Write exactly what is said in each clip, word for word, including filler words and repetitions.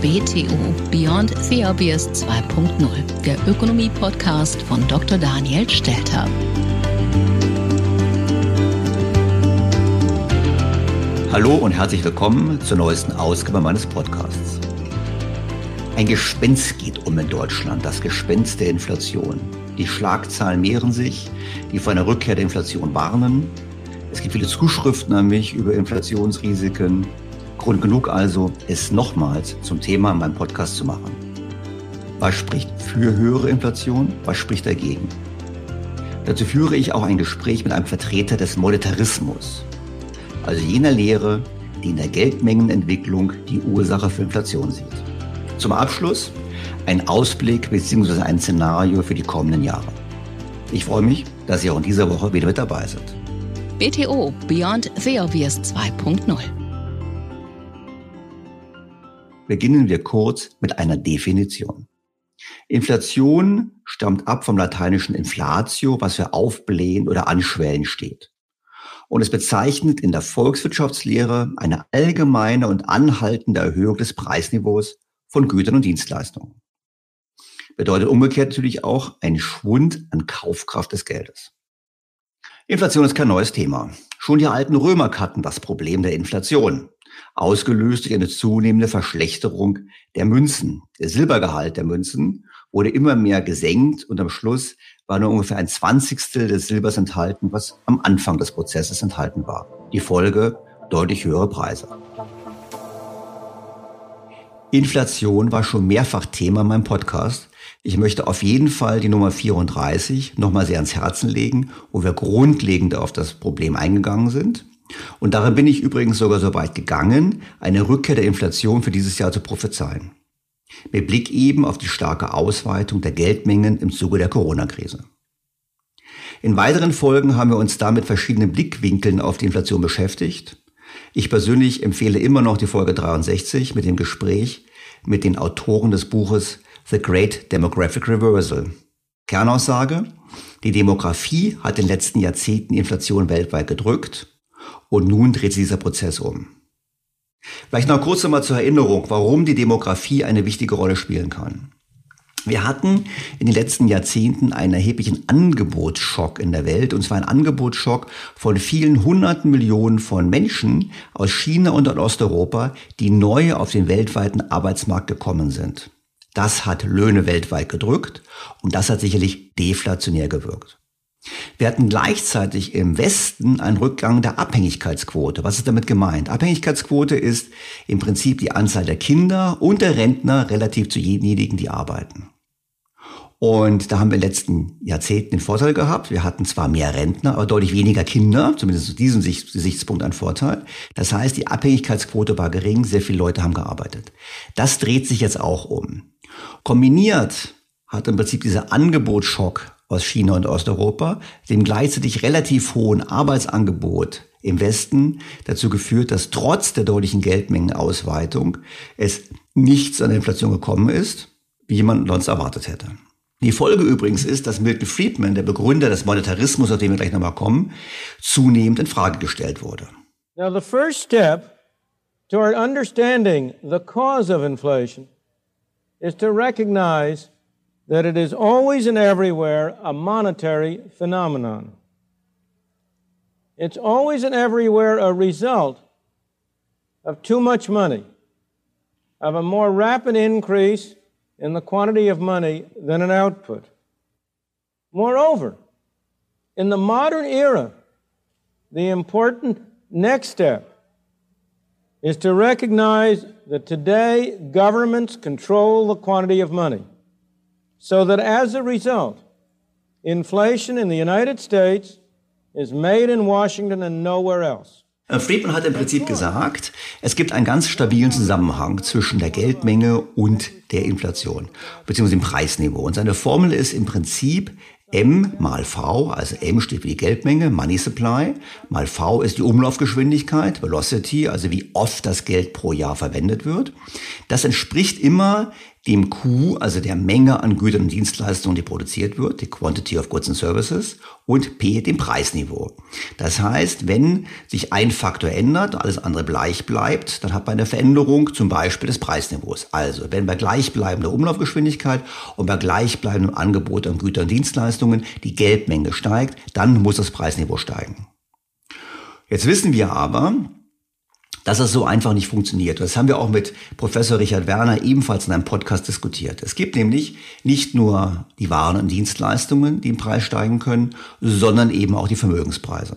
B T O Beyond the Obvious zwei Punkt null, der Ökonomie-Podcast von Doktor Daniel Stelter. Hallo und herzlich willkommen zur neuesten Ausgabe meines Podcasts. Ein Gespenst geht um in Deutschland, das Gespenst der Inflation. Die Schlagzeilen mehren sich, die vor einer Rückkehr der Inflation warnen. Es gibt viele Zuschriften an mich über Inflationsrisiken. Grund genug also, es nochmals zum Thema in meinem Podcast zu machen. Was spricht für höhere Inflation? Was spricht dagegen? Dazu führe ich auch ein Gespräch mit einem Vertreter des Monetarismus, also jener Lehre, die in der Geldmengenentwicklung die Ursache für Inflation sieht. Zum Abschluss ein Ausblick bzw. ein Szenario für die kommenden Jahre. Ich freue mich, dass Sie auch in dieser Woche wieder mit dabei sind. B T O Beyond the Obvious zwei Punkt null. Beginnen wir kurz mit einer Definition. Inflation stammt ab vom lateinischen inflatio, was für aufblähen oder anschwellen steht. Und es bezeichnet in der Volkswirtschaftslehre eine allgemeine und anhaltende Erhöhung des Preisniveaus von Gütern und Dienstleistungen. Bedeutet umgekehrt natürlich auch ein Schwund an Kaufkraft des Geldes. Inflation ist kein neues Thema. Schon die alten Römer hatten das Problem der Inflation, ausgelöst durch eine zunehmende Verschlechterung der Münzen. Der Silbergehalt der Münzen wurde immer mehr gesenkt und am Schluss war nur ungefähr ein Zwanzigstel des Silbers enthalten, was am Anfang des Prozesses enthalten war. Die Folge: deutlich höhere Preise. Inflation war schon mehrfach Thema in meinem Podcast. Ich möchte auf jeden Fall die Nummer vierunddreißig nochmal sehr ans Herzen legen, wo wir grundlegend auf das Problem eingegangen sind. Und darin bin ich übrigens sogar so weit gegangen, eine Rückkehr der Inflation für dieses Jahr zu prophezeien. Mit Blick eben auf die starke Ausweitung der Geldmengen im Zuge der Corona-Krise. In weiteren Folgen haben wir uns da mit verschiedenen Blickwinkeln auf die Inflation beschäftigt. Ich persönlich empfehle immer noch die Folge dreiundsechzig mit dem Gespräch mit den Autoren des Buches The Great Demographic Reversal. Kernaussage: Die Demografie hat in den letzten Jahrzehnten die Inflation weltweit gedrückt und nun dreht sich dieser Prozess um. Vielleicht noch kurz einmal zur Erinnerung, warum die Demografie eine wichtige Rolle spielen kann. Wir hatten in den letzten Jahrzehnten einen erheblichen Angebotsschock in der Welt, und zwar ein Angebotsschock von vielen hunderten Millionen von Menschen aus China und Osteuropa, die neu auf den weltweiten Arbeitsmarkt gekommen sind. Das hat Löhne weltweit gedrückt und das hat sicherlich deflationär gewirkt. Wir hatten gleichzeitig im Westen einen Rückgang der Abhängigkeitsquote. Was ist damit gemeint? Abhängigkeitsquote ist im Prinzip die Anzahl der Kinder und der Rentner relativ zu denjenigen, die arbeiten. Und da haben wir in den letzten Jahrzehnten den Vorteil gehabt. Wir hatten zwar mehr Rentner, aber deutlich weniger Kinder, zumindest aus diesem Gesichtspunkt ein Vorteil. Das heißt, die Abhängigkeitsquote war gering, sehr viele Leute haben gearbeitet. Das dreht sich jetzt auch um. Kombiniert hat im Prinzip dieser Angebotsschock aus China und Osteuropa, dem gleichzeitig relativ hohen Arbeitsangebot im Westen dazu geführt, dass trotz der deutlichen Geldmengenausweitung es nicht zu einer Inflation gekommen ist, wie man sonst erwartet hätte. Die Folge übrigens ist, dass Milton Friedman, der Begründer des Monetarismus, auf den wir gleich nochmal kommen, zunehmend in Frage gestellt wurde. Now the first step toward understanding the cause of inflation is to recognize that it is always and everywhere a monetary phenomenon. It's always and everywhere a result of too much money, of a more rapid increase in the quantity of money than an output. Moreover, in the modern era, the important next step is to recognize that today governments control the quantity of money, so that as a result, inflation in the United States is made in Washington and nowhere else. Friedman hat im Prinzip gesagt, es gibt einen ganz stabilen Zusammenhang zwischen der Geldmenge und der Inflation, beziehungsweise dem Preisniveau. Und seine Formel ist im Prinzip M mal V, also M steht für die Geldmenge, Money Supply, mal V ist die Umlaufgeschwindigkeit, Velocity, also wie oft das Geld pro Jahr verwendet wird. Das entspricht immer dem Q, also der Menge an Gütern und Dienstleistungen, die produziert wird, die Quantity of Goods and Services, und P, dem Preisniveau. Das heißt, wenn sich ein Faktor ändert, alles andere gleich bleibt, dann hat man eine Veränderung zum Beispiel des Preisniveaus. Also, wenn bei gleichbleibender Umlaufgeschwindigkeit und bei gleichbleibendem Angebot an Gütern und Dienstleistungen die Geldmenge steigt, dann muss das Preisniveau steigen. Jetzt wissen wir aber, dass das so einfach nicht funktioniert. Das haben wir auch mit Professor Richard Werner ebenfalls in einem Podcast diskutiert. Es gibt nämlich nicht nur die Waren und Dienstleistungen, die im Preis steigen können, sondern eben auch die Vermögenspreise.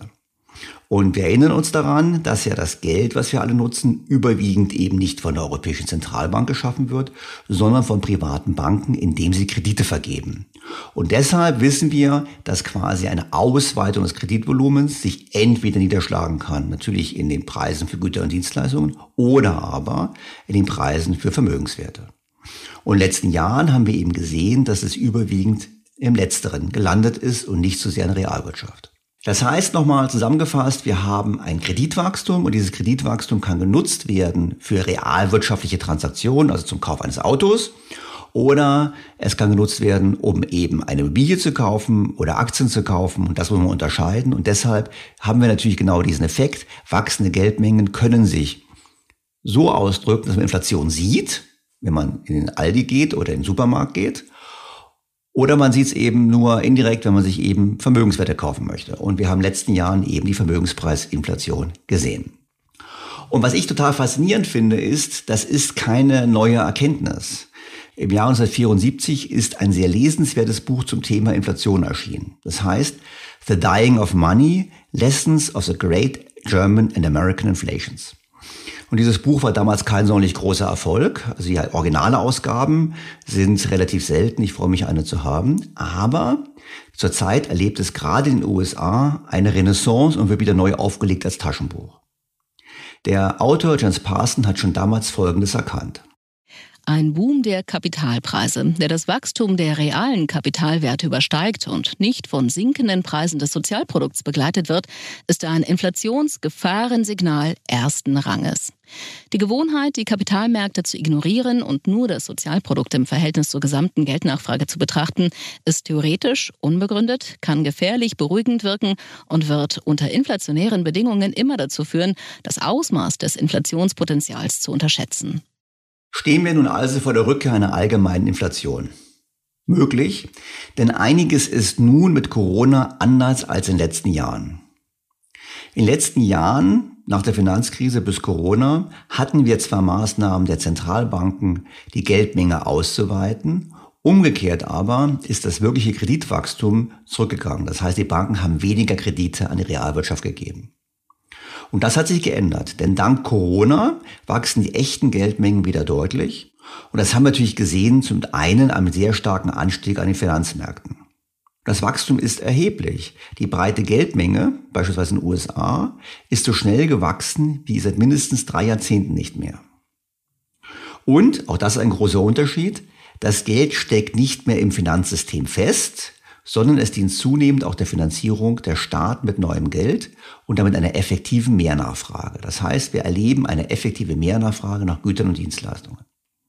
Und wir erinnern uns daran, dass ja das Geld, was wir alle nutzen, überwiegend eben nicht von der Europäischen Zentralbank geschaffen wird, sondern von privaten Banken, indem sie Kredite vergeben. Und deshalb wissen wir, dass quasi eine Ausweitung des Kreditvolumens sich entweder niederschlagen kann, natürlich in den Preisen für Güter und Dienstleistungen, oder aber in den Preisen für Vermögenswerte. Und in den letzten Jahren haben wir eben gesehen, dass es überwiegend im Letzteren gelandet ist und nicht so sehr in der Realwirtschaft. Das heißt, nochmal zusammengefasst, wir haben ein Kreditwachstum und dieses Kreditwachstum kann genutzt werden für realwirtschaftliche Transaktionen, also zum Kauf eines Autos, oder es kann genutzt werden, um eben eine Immobilie zu kaufen oder Aktien zu kaufen, und das muss man unterscheiden, und deshalb haben wir natürlich genau diesen Effekt. Wachsende Geldmengen können sich so ausdrücken, dass man Inflation sieht, wenn man in den Aldi geht oder in den Supermarkt geht. Oder man sieht es eben nur indirekt, wenn man sich eben Vermögenswerte kaufen möchte. Und wir haben in den letzten Jahren eben die Vermögenspreisinflation gesehen. Und was ich total faszinierend finde, ist, das ist keine neue Erkenntnis. Im Jahr neunzehnhundertvierundsiebzig ist ein sehr lesenswertes Buch zum Thema Inflation erschienen. Das heißt The Dying of Money, Lessons of the Great German and American Inflations. Und dieses Buch war damals kein sonderlich großer Erfolg. Also die originale Ausgaben sind relativ selten. Ich freue mich, eine zu haben. Aber zurzeit erlebt es gerade in den U S A eine Renaissance und wird wieder neu aufgelegt als Taschenbuch. Der Autor James Parson hat schon damals Folgendes erkannt. Ein Boom der Kapitalpreise, der das Wachstum der realen Kapitalwerte übersteigt und nicht von sinkenden Preisen des Sozialprodukts begleitet wird, ist ein Inflationsgefahrensignal ersten Ranges. Die Gewohnheit, die Kapitalmärkte zu ignorieren und nur das Sozialprodukt im Verhältnis zur gesamten Geldnachfrage zu betrachten, ist theoretisch unbegründet, kann gefährlich beruhigend wirken und wird unter inflationären Bedingungen immer dazu führen, das Ausmaß des Inflationspotenzials zu unterschätzen. Stehen wir nun also vor der Rückkehr einer allgemeinen Inflation? Möglich, denn einiges ist nun mit Corona anders als in den letzten Jahren. In den letzten Jahren, nach der Finanzkrise bis Corona, hatten wir zwar Maßnahmen der Zentralbanken, die Geldmenge auszuweiten, umgekehrt aber ist das wirkliche Kreditwachstum zurückgegangen. Das heißt, die Banken haben weniger Kredite an die Realwirtschaft gegeben. Und das hat sich geändert, denn dank Corona wachsen die echten Geldmengen wieder deutlich. Und das haben wir natürlich gesehen, zum einen am sehr starken Anstieg an den Finanzmärkten. Das Wachstum ist erheblich. Die breite Geldmenge, beispielsweise in den U S A, ist so schnell gewachsen wie seit mindestens drei Jahrzehnten nicht mehr. Und, auch das ist ein großer Unterschied, das Geld steckt nicht mehr im Finanzsystem fest, sondern es dient zunehmend auch der Finanzierung der Staaten mit neuem Geld und damit einer effektiven Mehrnachfrage. Das heißt, wir erleben eine effektive Mehrnachfrage nach Gütern und Dienstleistungen.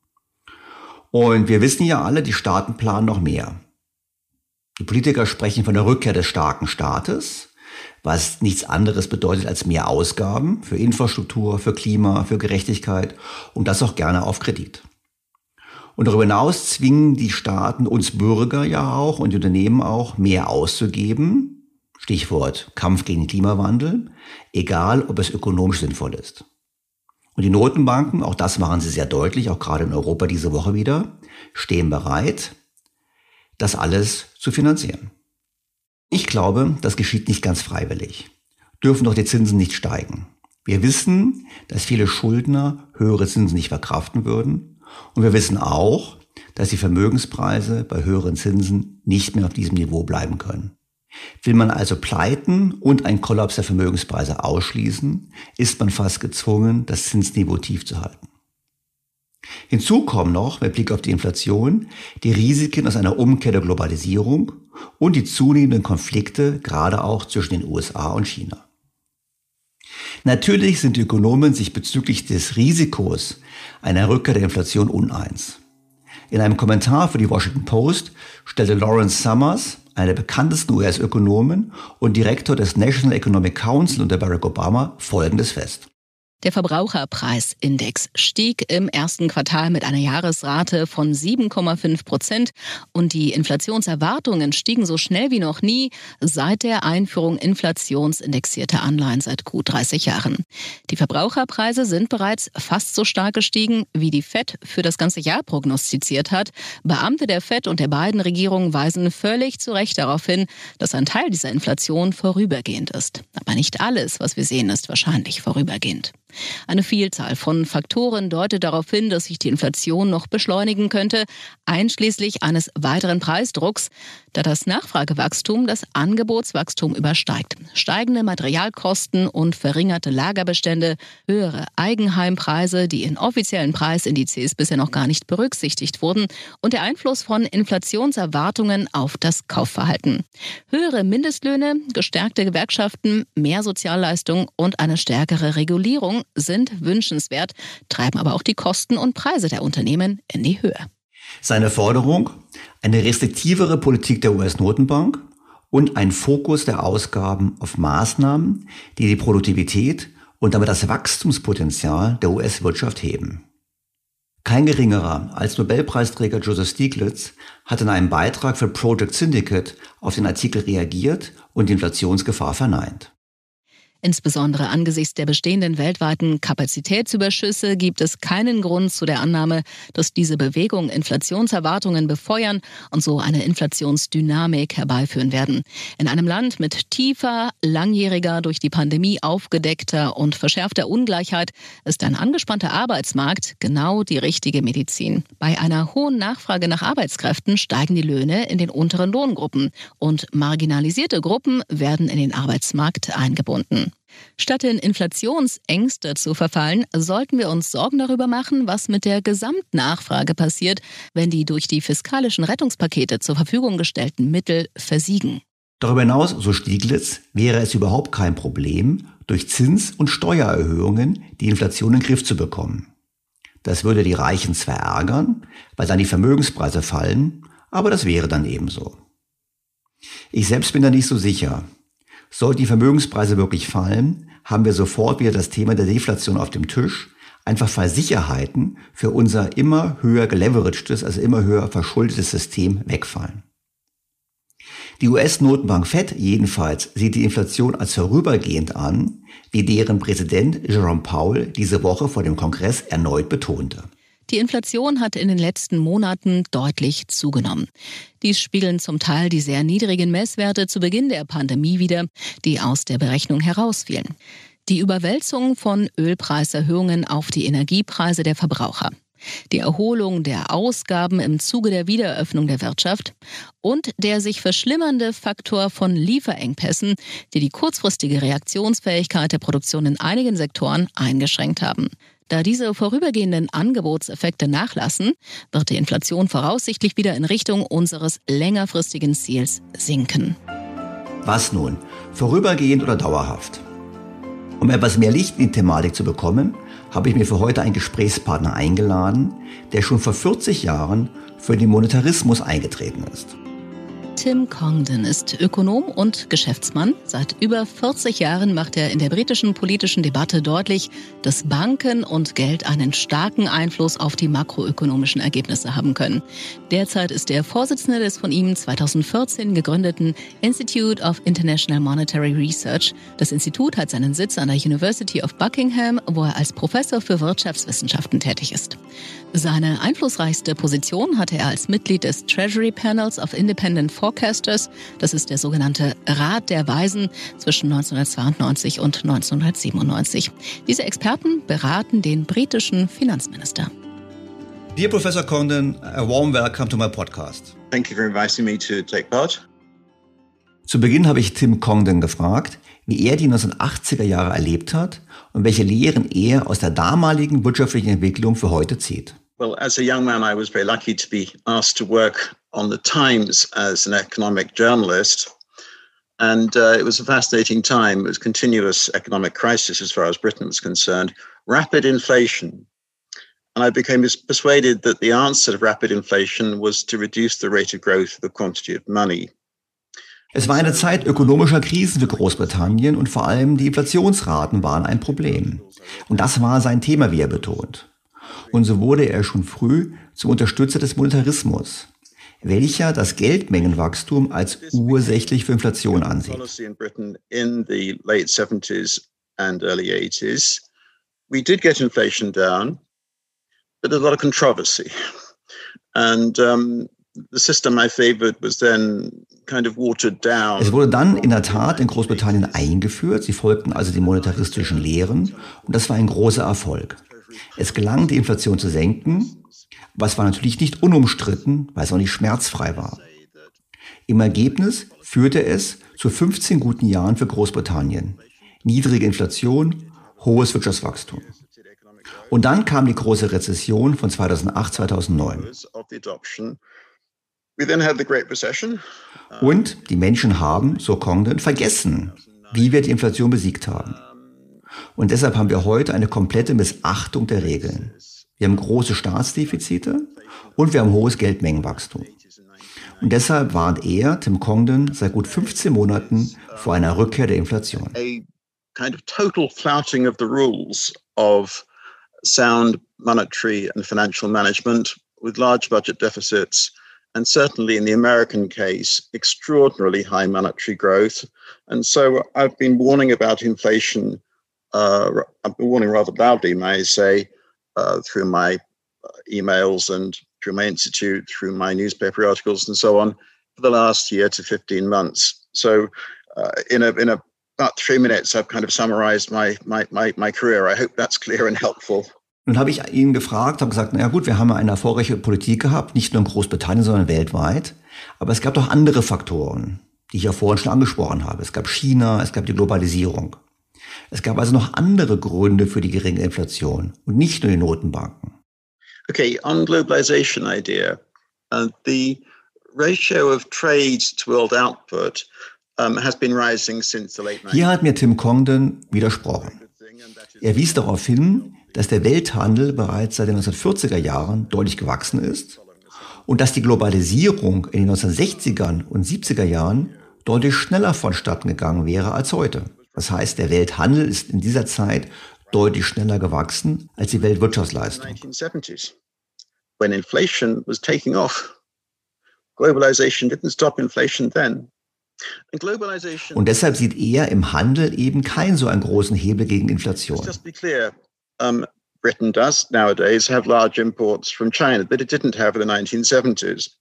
Und wir wissen ja alle, die Staaten planen noch mehr. Die Politiker sprechen von der Rückkehr des starken Staates, was nichts anderes bedeutet als mehr Ausgaben für Infrastruktur, für Klima, für Gerechtigkeit und das auch gerne auf Kredit. Und darüber hinaus zwingen die Staaten uns Bürger ja auch und die Unternehmen auch, mehr auszugeben. Stichwort Kampf gegen den Klimawandel, egal ob es ökonomisch sinnvoll ist. Und die Notenbanken, auch das machen sie sehr deutlich, auch gerade in Europa diese Woche wieder, stehen bereit, das alles zu finanzieren. Ich glaube, das geschieht nicht ganz freiwillig. Dürfen doch die Zinsen nicht steigen. Wir wissen, dass viele Schuldner höhere Zinsen nicht verkraften würden. Und wir wissen auch, dass die Vermögenspreise bei höheren Zinsen nicht mehr auf diesem Niveau bleiben können. Will man also Pleiten und einen Kollaps der Vermögenspreise ausschließen, ist man fast gezwungen, das Zinsniveau tief zu halten. Hinzu kommen noch, mit Blick auf die Inflation, die Risiken aus einer Umkehr der Globalisierung und die zunehmenden Konflikte, gerade auch zwischen den U S A und China. Natürlich sind die Ökonomen sich bezüglich des Risikos einer Rückkehr der Inflation uneins. In einem Kommentar für die Washington Post stellte Lawrence Summers, einer der bekanntesten U S-Ökonomen und Direktor des National Economic Council unter Barack Obama, Folgendes fest. Der Verbraucherpreisindex stieg im ersten Quartal mit einer Jahresrate von sieben Komma fünf Prozent und die Inflationserwartungen stiegen so schnell wie noch nie seit der Einführung inflationsindexierter Anleihen seit gut dreißig Jahren. Die Verbraucherpreise sind bereits fast so stark gestiegen, wie die Fed für das ganze Jahr prognostiziert hat. Beamte der Fed und der beiden Regierungen weisen völlig zu Recht darauf hin, dass ein Teil dieser Inflation vorübergehend ist. Aber nicht alles, was wir sehen, ist wahrscheinlich vorübergehend. Eine Vielzahl von Faktoren deutet darauf hin, dass sich die Inflation noch beschleunigen könnte, einschließlich eines weiteren Preisdrucks, da das Nachfragewachstum das Angebotswachstum übersteigt. Steigende Materialkosten und verringerte Lagerbestände, höhere Eigenheimpreise, die in offiziellen Preisindizes bisher noch gar nicht berücksichtigt wurden, und der Einfluss von Inflationserwartungen auf das Kaufverhalten. Höhere Mindestlöhne, gestärkte Gewerkschaften, mehr Sozialleistungen und eine stärkere Regulierung sind wünschenswert, treiben aber auch die Kosten und Preise der Unternehmen in die Höhe. Seine Forderung: eine restriktivere Politik der U S-Notenbank und ein Fokus der Ausgaben auf Maßnahmen, die die Produktivität und damit das Wachstumspotenzial der U S-Wirtschaft heben. Kein geringerer als Nobelpreisträger Joseph Stiglitz hat in einem Beitrag für Project Syndicate auf den Artikel reagiert und die Inflationsgefahr verneint. Insbesondere angesichts der bestehenden weltweiten Kapazitätsüberschüsse gibt es keinen Grund zu der Annahme, dass diese Bewegung Inflationserwartungen befeuern und so eine Inflationsdynamik herbeiführen werden. In einem Land mit tiefer, langjähriger, durch die Pandemie aufgedeckter und verschärfter Ungleichheit ist ein angespannter Arbeitsmarkt genau die richtige Medizin. Bei einer hohen Nachfrage nach Arbeitskräften steigen die Löhne in den unteren Lohngruppen und marginalisierte Gruppen werden in den Arbeitsmarkt eingebunden. Statt in Inflationsängste zu verfallen, sollten wir uns Sorgen darüber machen, was mit der Gesamtnachfrage passiert, wenn die durch die fiskalischen Rettungspakete zur Verfügung gestellten Mittel versiegen. Darüber hinaus, so Stiglitz, wäre es überhaupt kein Problem, durch Zins- und Steuererhöhungen die Inflation in den Griff zu bekommen. Das würde die Reichen zwar ärgern, weil dann die Vermögenspreise fallen, aber das wäre dann ebenso. Ich selbst bin da nicht so sicher. Sollten die Vermögenspreise wirklich fallen, haben wir sofort wieder das Thema der Deflation auf dem Tisch, einfach weil Sicherheiten für unser immer höher geleveragedes, also immer höher verschuldetes System wegfallen. Die U S-Notenbank Fed jedenfalls sieht die Inflation als vorübergehend an, wie deren Präsident Jerome Powell diese Woche vor dem Kongress erneut betonte. Die Inflation hat in den letzten Monaten deutlich zugenommen. Dies spiegeln zum Teil die sehr niedrigen Messwerte zu Beginn der Pandemie wider, die aus der Berechnung herausfielen. Die Überwälzung von Ölpreiserhöhungen auf die Energiepreise der Verbraucher, die Erholung der Ausgaben im Zuge der Wiedereröffnung der Wirtschaft und der sich verschlimmernde Faktor von Lieferengpässen, die die kurzfristige Reaktionsfähigkeit der Produktion in einigen Sektoren eingeschränkt haben. Da diese vorübergehenden Angebotseffekte nachlassen, wird die Inflation voraussichtlich wieder in Richtung unseres längerfristigen Ziels sinken. Was nun? Vorübergehend oder dauerhaft? Um etwas mehr Licht in die Thematik zu bekommen, habe ich mir für heute einen Gesprächspartner eingeladen, der schon vor vierzig Jahren für den Monetarismus eingetreten ist. Tim Congdon ist Ökonom und Geschäftsmann. Seit über vierzig Jahren macht er in der britischen politischen Debatte deutlich, dass Banken und Geld einen starken Einfluss auf die makroökonomischen Ergebnisse haben können. Derzeit ist er Vorsitzende des von ihm zweitausendvierzehn gegründeten Institute of International Monetary Research. Das Institut hat seinen Sitz an der University of Buckingham, wo er als Professor für Wirtschaftswissenschaften tätig ist. Seine einflussreichste Position hatte er als Mitglied des Treasury Panels of Independent Forecasters, das ist der sogenannte Rat der Weisen, zwischen neunzehnhundertzweiundneunzig und neunzehnhundertsiebenundneunzig. Diese Experten beraten den britischen Finanzminister. Dear Professor Congdon, a warm welcome to my podcast. Thank you for inviting me to take part. Zu Beginn habe ich Tim Congdon gefragt, wie er die neunzehnhundertachtziger Jahre erlebt hat und welche Lehren er aus der damaligen wirtschaftlichen Entwicklung für heute zieht. Well, as a young man, I was very lucky to be asked to work on the Times as an economic journalist. And uh, it was a fascinating time. It was continuous economic crisis as far as Britain was concerned, rapid inflation, And I became persuaded that the answer to rapid inflation was to reduce the rate of growth of the quantity of money. Es war eine Zeit ökonomischer Krisen für Großbritannien und vor allem die Inflationsraten waren ein Problem. Und das war sein Thema, wie er betont. Und so wurde er schon früh zum Unterstützer des Monetarismus, welcher das Geldmengenwachstum als ursächlich für Inflation ansieht. In the late seventies and early eighties, we did get inflation down, but there's a lot of controversy. And um, the system I favored was then kind of watered down. Es wurde dann in der Tat in Großbritannien eingeführt. Sie folgten also den monetaristischen Lehren und das war ein großer Erfolg. Es gelang, die Inflation zu senken, was war natürlich nicht unumstritten, weil es auch nicht schmerzfrei war. Im Ergebnis führte es zu fünfzehn guten Jahren für Großbritannien. Niedrige Inflation, hohes Wirtschaftswachstum. Und dann kam die große Rezession von zweitausendacht, zweitausendneun. Und die Menschen haben, so Congdon, vergessen, wie wir die Inflation besiegt haben. Und deshalb haben wir heute eine komplette Missachtung der Regeln. Wir haben große Staatsdefizite und wir haben hohes Geldmengenwachstum. Und deshalb warnt er, Tim Congdon, seit gut fünfzehn Monaten vor einer Rückkehr der Inflation. A kind of total flouting of the rules of sound monetary and financial management with large budget deficits, and certainly in the American case, extraordinarily high monetary growth. And so I've been warning about inflation, uh, I've been warning rather loudly, may I say, uh, through my emails and through my institute, through my newspaper articles and so on, for the last year to fifteen months. So uh, in a in a about three minutes, I've kind of summarized my, my, my, my career. I hope that's clear and helpful. Nun habe ich ihn gefragt, habe gesagt, na ja gut, wir haben eine erfolgreiche Politik gehabt, nicht nur in Großbritannien, sondern weltweit. Aber es gab doch andere Faktoren, die ich ja vorhin schon angesprochen habe. Es gab China, es gab die Globalisierung. Es gab also noch andere Gründe für die geringe Inflation und nicht nur die Notenbanken. Okay, on globalization idea, uh, the ratio of trade to world output um, has been rising since the late nineties. Hier hat mir Tim Congdon widersprochen. Er wies darauf hin, dass der Welthandel bereits seit den neunzehnhundertvierziger Jahren deutlich gewachsen ist und dass die Globalisierung in den neunzehnhundertsechzigern und siebziger Jahren deutlich schneller vonstatten gegangen wäre als heute. Das heißt, der Welthandel ist in dieser Zeit deutlich schneller gewachsen als die Weltwirtschaftsleistung. nineteen seventies, when inflation was taking off. Globalization didn't stop inflation then. And globalization. Und deshalb sieht er im Handel eben keinen so einen großen Hebel gegen Inflation. Just be clear, um, Britain does nowadays have large imports from China that it didn't have in the nineteen seventies.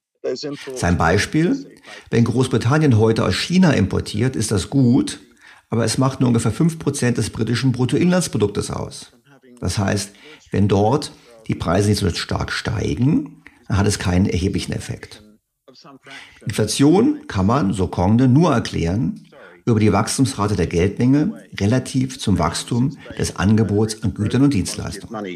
Sein Beispiel: Wenn Großbritannien heute aus China importiert, ist das gut, aber es macht nur ungefähr fünf Prozent des britischen Bruttoinlandsproduktes aus. Das heißt, wenn dort die Preise nicht so stark steigen, dann hat es keinen erheblichen Effekt. Inflation kann man, so Congdon, nur erklären über die Wachstumsrate der Geldmenge relativ zum Wachstum des Angebots an Gütern und Dienstleistungen.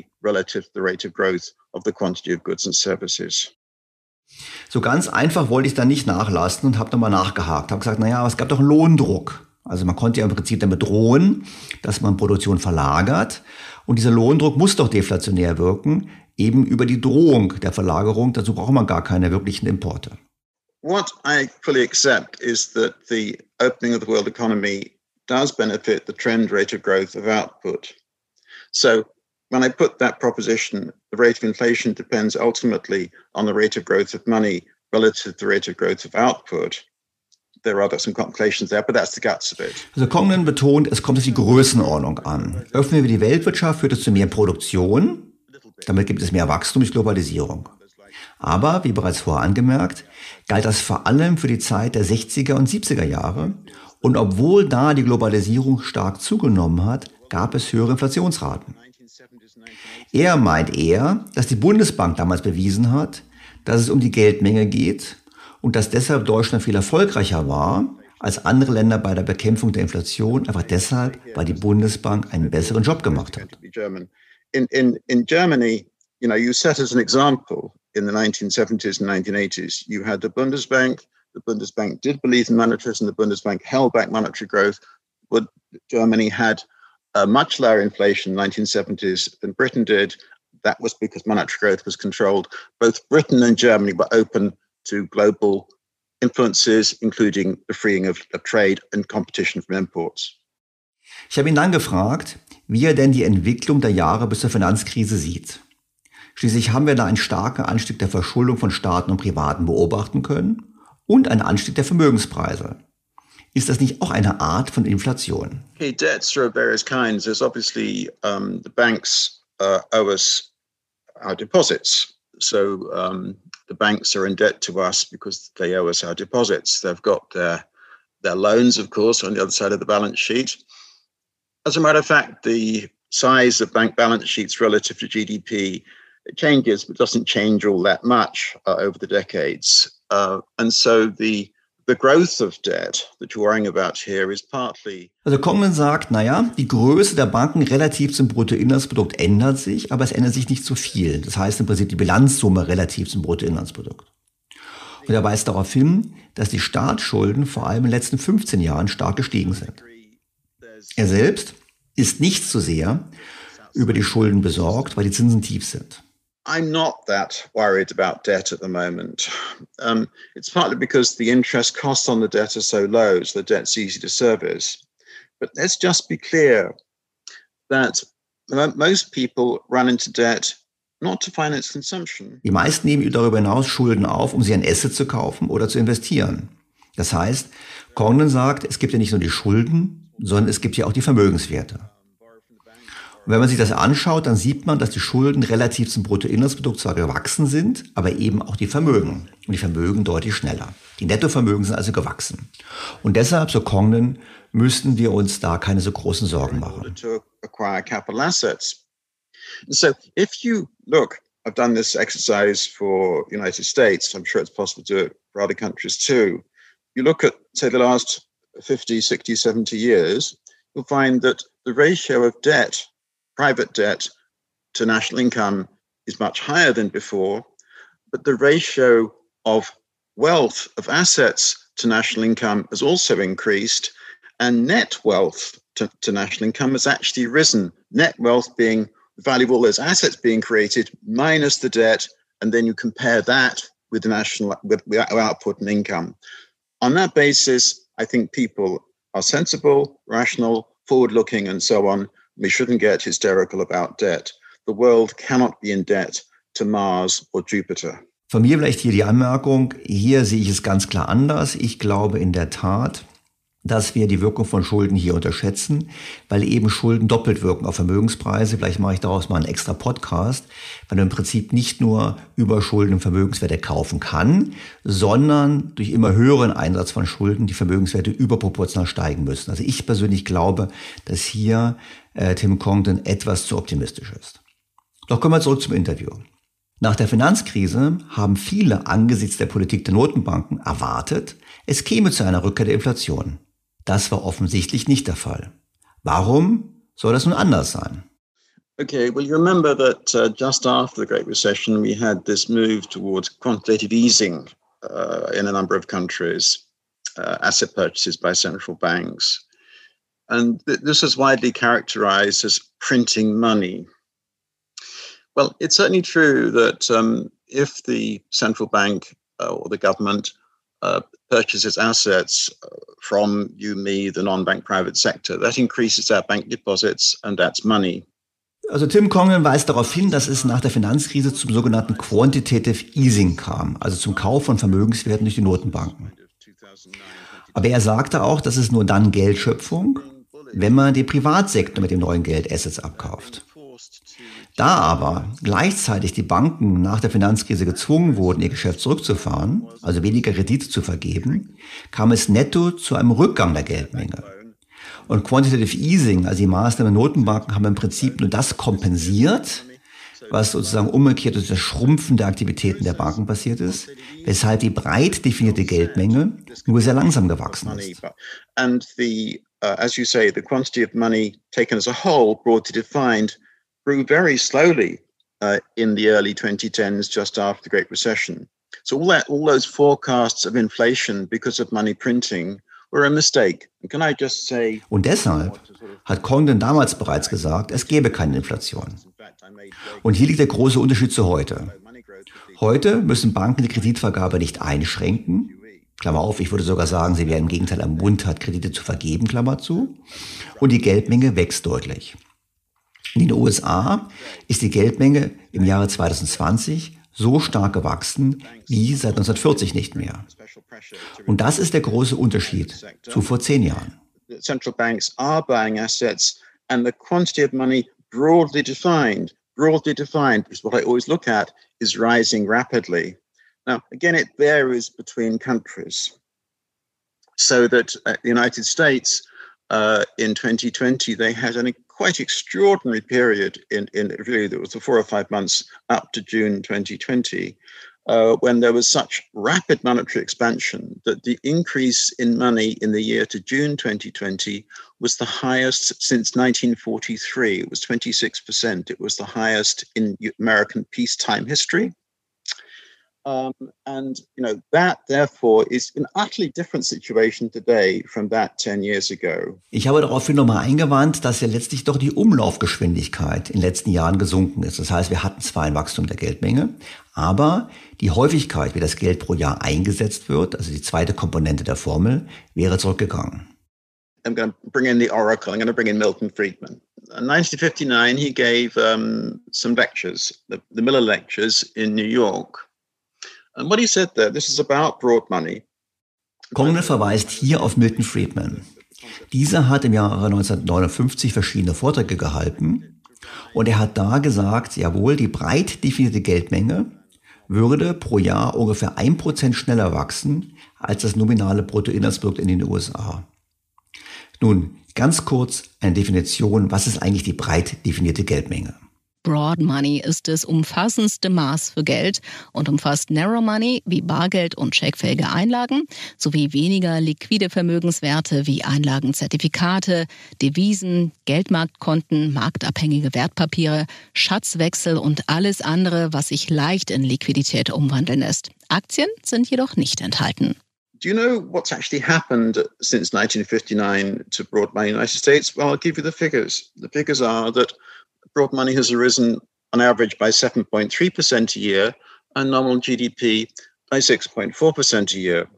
So ganz einfach wollte ich dann nicht nachlassen und habe nochmal nachgehakt. Habe gesagt, naja, es gab doch einen Lohndruck. Also man konnte ja im Prinzip damit drohen, dass man Produktion verlagert. Und dieser Lohndruck muss doch deflationär wirken, eben über die Drohung der Verlagerung. Dazu braucht man gar keine wirklichen Importe. What I fully accept is that the opening of the world economy does benefit the trend rate of growth of output. So when I put that proposition, the rate of inflation depends ultimately on the rate of growth of money relative to the rate of growth of output. There are some complications there, but that's the guts of it. Also Congdon betont, es kommt auf die Größenordnung an. Öffnen wir die Weltwirtschaft, führt es zu mehr Produktion. Damit gibt es mehr Wachstum durch Globalisierung. Aber, wie bereits vorher angemerkt, galt das vor allem für die Zeit der sechziger und siebziger Jahre. Und obwohl da die Globalisierung stark zugenommen hat, gab es höhere Inflationsraten. Er meint eher, dass die Bundesbank damals bewiesen hat, dass es um die Geldmenge geht und dass deshalb Deutschland viel erfolgreicher war als andere Länder bei der Bekämpfung der Inflation, einfach deshalb, weil die Bundesbank einen besseren Job gemacht hat. In, in, in Germany, you know, you set as an example in the nineteen seventies and nineteen eighties, you had the Bundesbank. The Bundesbank did believe in monetarism. The Bundesbank held back monetary growth. But Germany had a much lower inflation in the nineteen seventies than Britain did. that was because monetary growth was controlled. Both Britain and Germany were open to global influences, including the freeing of, of trade and competition from imports. Ich habe ihn dann gefragt, wie er denn die Entwicklung der Jahre bis zur Finanzkrise sieht. Schließlich haben wir da einen starken Anstieg der Verschuldung von Staaten und Privaten beobachten können und einen Anstieg der Vermögenspreise. Ist das nicht auch eine Art von Inflation? Okay, debts are of various kinds. There's obviously um, the banks uh, owe us our deposits. So um, the banks are in debt to us because they owe us our deposits. They've got their, their loans, of course, on the other side of the balance sheet. As a matter of fact, the size of bank balance sheets relative to G D P it changes, but doesn't change all that much uh, over the decades. Uh, and so the the growth of debt that you're worrying about here is partly. Also Congdon sagt, naja, die Größe der Banken relativ zum Bruttoinlandsprodukt ändert sich, aber es ändert sich nicht so viel. Das heißt im Prinzip die Bilanzsumme relativ zum Bruttoinlandsprodukt. Und er weist darauf hin, dass die Staatsschulden vor allem in den letzten fünfzehn Jahren stark gestiegen sind. Er selbst ist nicht so sehr über die Schulden besorgt, weil die Zinsen tief sind. I'm not that worried about debt at the moment. Um, it's partly because the interest costs on the debt are so low, so the debt's easy to service. But let's just be clear that most people run into debt not to finance consumption. Die meisten nehmen darüber hinaus Schulden auf, um sie ein Asset zu kaufen oder zu investieren. Das heißt, Congdon sagt, es gibt ja nicht nur die Schulden, sondern es gibt ja auch die Vermögenswerte. Und wenn man sich das anschaut, dann sieht man, dass die Schulden relativ zum Bruttoinlandsprodukt zwar gewachsen sind, aber eben auch die Vermögen. Und die Vermögen deutlich schneller. Die Nettovermögen sind also gewachsen. Und deshalb, so Congdon, müssten wir uns da keine so großen Sorgen machen. So if you look, I've done this exercise for the United States. I'm sure it's possible to do it for other countries too. You look at, say, the last fifty, sixty, seventy years, you'll find that the ratio of debt, private debt to national income is much higher than before, but the ratio of wealth, of assets to national income has also increased, and net wealth to, to national income has actually risen. Net wealth being the value of all those assets being created minus the debt, and then you compare that with the national with, with output and income. On that basis, I think people are sensible, rational, forward-looking, and so on. We shouldn't get hysterical about debt. The world cannot be in debt to Mars or Jupiter. Von mir vielleicht hier die Anmerkung, hier sehe ich es ganz klar anders. Ich glaube in der Tat, dass wir die Wirkung von Schulden hier unterschätzen, weil eben Schulden doppelt wirken auf Vermögenspreise. Vielleicht mache ich daraus mal einen extra Podcast, weil man im Prinzip nicht nur über Schulden und Vermögenswerte kaufen kann, sondern durch immer höheren Einsatz von Schulden die Vermögenswerte überproportional steigen müssen. Also ich persönlich glaube, dass hier äh, Tim Congdon etwas zu optimistisch ist. Doch kommen wir zurück zum Interview. Nach der Finanzkrise haben viele angesichts der Politik der Notenbanken erwartet, es käme zu einer Rückkehr der Inflation. Das war offensichtlich nicht der Fall. Warum soll das nun anders sein? Okay, well, you remember that uh, just after the Great Recession, we had this move towards quantitative easing uh, in a number of countries, uh, asset purchases by central banks. And th- this is widely characterized as printing money. Well, it's certainly true that um, if the central bank uh, or the government uh, purchases assets from you, me, the non-bank private sector, that increases our bank deposits and that's money. Also Tim Congdon weist darauf hin, dass es nach der Finanzkrise zum sogenannten Quantitative Easing kam, also zum Kauf von Vermögenswerten durch die Notenbanken. Aber er sagte auch, dass es nur dann Geldschöpfung, wenn man den Privatsektor mit dem neuen Geld Assets abkauft. Da aber gleichzeitig die Banken nach der Finanzkrise gezwungen wurden, ihr Geschäft zurückzufahren, also weniger Kredite zu vergeben, kam es netto zu einem Rückgang der Geldmenge. Und Quantitative Easing, also die Maßnahmen der Notenbanken, haben im Prinzip nur das kompensiert, was sozusagen umgekehrt durch das Schrumpfen der Aktivitäten der Banken passiert ist, weshalb die breit definierte Geldmenge nur sehr langsam gewachsen ist. And the, uh, as you say, the quantity of money taken as a whole, broadly defined, grew very slowly uh, in the early twenty tens, just after the Great Recession. So all that, all those forecasts of inflation because of money printing were a mistake. And can I just say, Und deshalb hat Congdon damals bereits gesagt, es gäbe keine Inflation. Und hier liegt der große Unterschied zu heute. Heute müssen Banken die Kreditvergabe nicht einschränken. Klammer auf, ich würde sogar sagen, sie werden im Gegenteil am Mund hat, Kredite zu vergeben, Klammer zu. Und die Geldmenge wächst deutlich. In den U S A ist die Geldmenge im Jahre zwanzig zwanzig so stark gewachsen wie seit neunzehnhundertvierzig nicht mehr. Und das ist der große Unterschied zu vor zehn Jahren. Central banks are buying assets and the quantity of money broadly defined, broadly defined, because what I always look at is rising rapidly. Now, again, it varies between countries. So that uh, the United States uh, in twenty twenty, they had an quite extraordinary period in, in really there was the four or five months up to June twenty twenty, uh, when there was such rapid monetary expansion that the increase in money in the year to June twenty twenty was the highest since nineteen forty-three. It was twenty-six percent. It was the highest in American peacetime history. Um, and, you know, that therefore is an utterly different situation today from that ten years ago. Ich habe daraufhin nochmal eingewandt, dass ja letztlich doch die Umlaufgeschwindigkeit in den letzten Jahren gesunken ist. Das heißt, wir hatten zwar ein Wachstum der Geldmenge, aber die Häufigkeit, wie das Geld pro Jahr eingesetzt wird, also die zweite Komponente der Formel, wäre zurückgegangen. I'm going to bring in the oracle. I'm going to bring in Milton Friedman. In nineteen fifty-nine, he gave um, some lectures, the, the Miller Lectures in New York. And what he said there, this is about broad money. Congdon verweist hier auf Milton Friedman. Dieser hat im Jahre neunzehnhundertneunundfünfzig verschiedene Vorträge gehalten und er hat da gesagt, jawohl, die breit definierte Geldmenge würde pro Jahr ungefähr ein Prozent schneller wachsen als das nominale Bruttoinlandsprodukt in den U S A. Nun, ganz kurz eine Definition, was ist eigentlich die breit definierte Geldmenge? Broad Money ist das umfassendste Maß für Geld und umfasst Narrow Money wie Bargeld und scheckfähige Einlagen sowie weniger liquide Vermögenswerte wie Einlagenzertifikate, Devisen, Geldmarktkonten, marktabhängige Wertpapiere, Schatzwechsel und alles andere, was sich leicht in Liquidität umwandeln lässt. Aktien sind jedoch nicht enthalten. Do you know what's actually happened since nineteen fifty-nine to broad money in the United States? Well, I'll give you the figures. The figures are that broad money has arisen on average by seven point three percent a year and nominal G D P by six point four percent a year.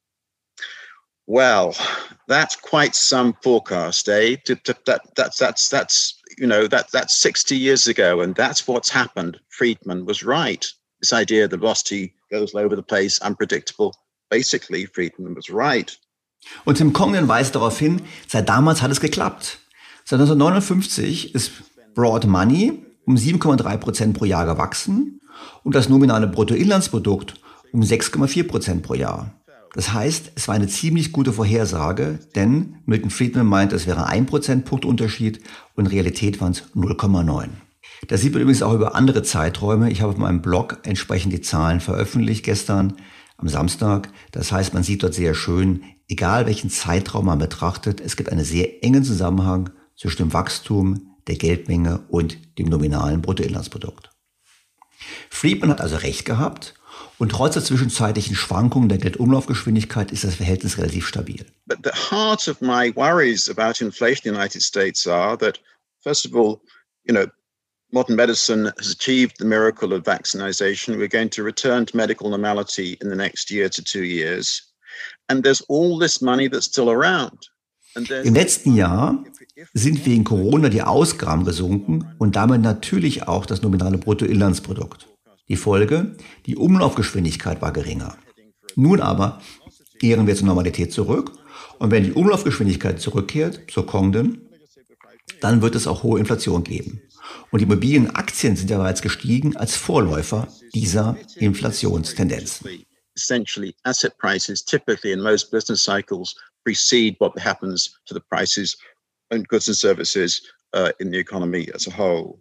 Well, that's quite some forecast, eh? That, that's, that's, that's, you know, that, that's sixty years ago, and that's what's happened. Friedman was right. This idea the velocity goes all over the place, unpredictable. Basically, Friedman was right. Und Tim Congdon weist darauf hin, seit damals hat es geklappt. Seit neunzehnhundertneunundfünfzig ist Broad Money um sieben Komma drei Prozent pro Jahr gewachsen und das nominale Bruttoinlandsprodukt um sechs Komma vier Prozent pro Jahr. Das heißt, es war eine ziemlich gute Vorhersage, denn Milton Friedman meinte, es wäre ein Prozentpunkt Unterschied und in Realität waren es null Komma neun. Das sieht man übrigens auch über andere Zeiträume. Ich habe auf meinem Blog entsprechend die Zahlen veröffentlicht gestern am Samstag. Das heißt, man sieht dort sehr schön, egal welchen Zeitraum man betrachtet, es gibt einen sehr engen Zusammenhang zwischen dem Wachstum der Geldmenge und dem nominalen Bruttoinlandsprodukt. Friedman hat also recht gehabt und trotz der zwischenzeitlichen Schwankungen der Geldumlaufgeschwindigkeit ist das Verhältnis relativ stabil. But the heart of my worries about inflation in the United States are that, first of all, you know, modern medicine has achieved the miracle of vaccination. We're going to return to medical normality in the next year to two years. And there's all this money that's still around. Im letzten Jahr sind wegen Corona die Ausgaben gesunken und damit natürlich auch das nominale Bruttoinlandsprodukt. Die Folge, die Umlaufgeschwindigkeit war geringer. Nun aber kehren wir zur Normalität zurück und wenn die Umlaufgeschwindigkeit zurückkehrt, so Congdon, dann wird es auch hohe Inflation geben. Und die Immobilienaktien sind ja bereits gestiegen als Vorläufer dieser Inflationstendenzen. Essentially, asset prices typically in most business cycles precede what happens to the prices of goods and services uh, in the economy as a whole.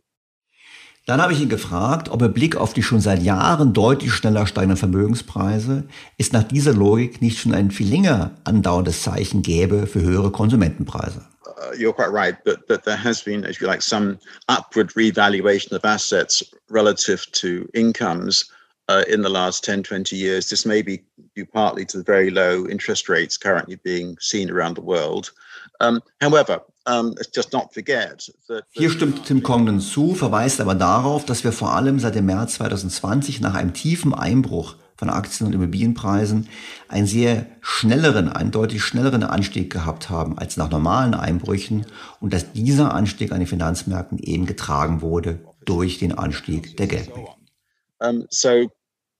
Dann habe ich ihn gefragt, ob er Blick auf die schon seit Jahren deutlich schneller steigenden Vermögenspreise es nach dieser Logik nicht schon ein viel länger andauerndes Zeichen gäbe für höhere Konsumentenpreise. Uh, you're quite right that, that there has been, if you like, some upward revaluation of assets relative to incomes uh, in the last ten, twenty years. This may be due partly to the very low interest rates currently being seen around the world. Um, however, um, let's just not forget that... Hier stimmt Tim Congdon zu, verweist aber darauf, dass wir vor allem seit dem März zwanzig zwanzig nach einem tiefen Einbruch von Aktien- und Immobilienpreisen einen sehr schnelleren, einen deutlich schnelleren Anstieg gehabt haben als nach normalen Einbrüchen und dass dieser Anstieg an den Finanzmärkten eben getragen wurde durch den Anstieg der Geldmenge. Um, so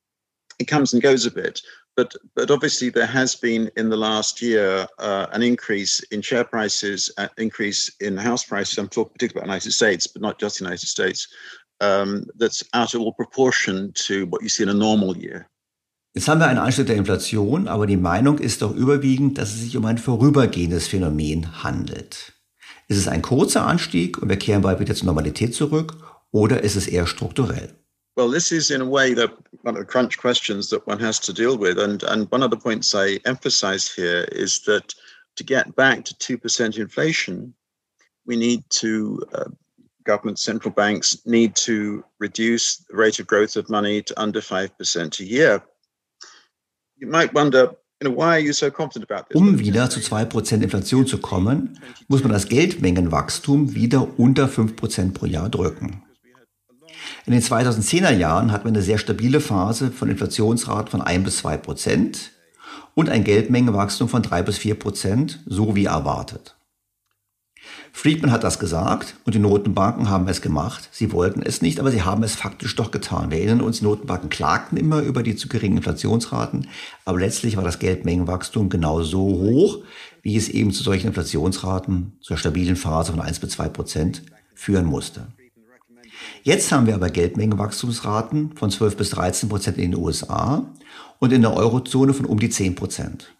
it comes and goes a bit, but but obviously there has been in the last year uh, an increase in share prices, an increase in house prices. I'm talking particularly about the United States, but not just the United States. Um, that's out of all proportion to what you see in a normal year. Jetzt haben wir einen Anstieg der Inflation, aber die Meinung ist doch überwiegend, dass es sich um ein vorübergehendes Phänomen handelt. Ist es ein kurzer Anstieg und wir kehren bald wieder zur Normalität zurück, oder ist es eher strukturell? Well, this is in a way the one of the crunch questions that one has to deal with. And, and one of the points I emphasized here is that to get back to two percent inflation, we need to, uh, governments, central banks need to reduce the rate of growth of money to under five percent a year. You might wonder, you know, why are you so confident about this? Um wieder zu zwei Prozent Inflation zu kommen, muss man das Geldmengenwachstum wieder unter fünf Prozent pro Jahr drücken. In den zweitausendzehner Jahren hatten wir eine sehr stabile Phase von Inflationsraten von ein bis zwei Prozent und ein Geldmengenwachstum von drei bis vier Prozent, so wie erwartet. Friedman hat das gesagt und die Notenbanken haben es gemacht. Sie wollten es nicht, aber sie haben es faktisch doch getan. Wir erinnern uns, die Notenbanken klagten immer über die zu geringen Inflationsraten, aber letztlich war das Geldmengenwachstum genau so hoch, wie es eben zu solchen Inflationsraten, zur stabilen Phase von eins bis zwei Prozent führen musste. Jetzt haben wir aber Geldmengenwachstumsraten von zwölf bis dreizehn Prozent in den U S A und in der Eurozone von um die zehn Prozent.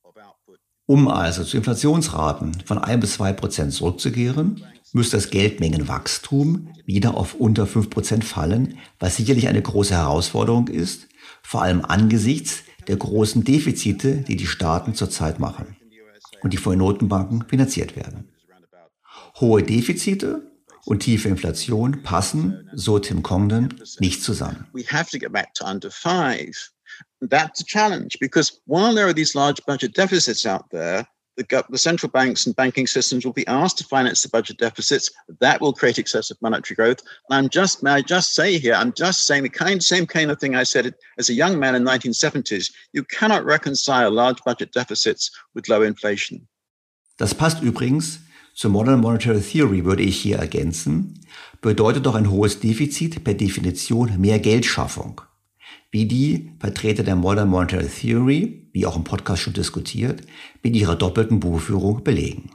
Um also zu Inflationsraten von ein bis zwei Prozent zurückzukehren, müsste das Geldmengenwachstum wieder auf unter fünf Prozent fallen, was sicherlich eine große Herausforderung ist, vor allem angesichts der großen Defizite, die die Staaten zurzeit machen und die von den Notenbanken finanziert werden. Hohe Defizite und tiefe Inflation passen, so Tim Congdon, nicht zusammen. We have to get back to under five. That's a challenge because while there are these large budget deficits out there, the, the central banks and banking systems will be asked to finance the budget deficits. That will create excessive monetary growth. And I'm just, may I just say here, I'm just saying the kind, same kind of thing I said as a young man in the nineteen seventies. You cannot reconcile large budget deficits with low inflation. Das passt übrigens zur Modern Monetary Theory, würde ich hier ergänzen, bedeutet doch ein hohes Defizit per Definition mehr Geldschaffung. Wie die Vertreter der Modern Monetary Theory, wie auch im Podcast schon diskutiert, mit ihrer doppelten Buchführung belegen.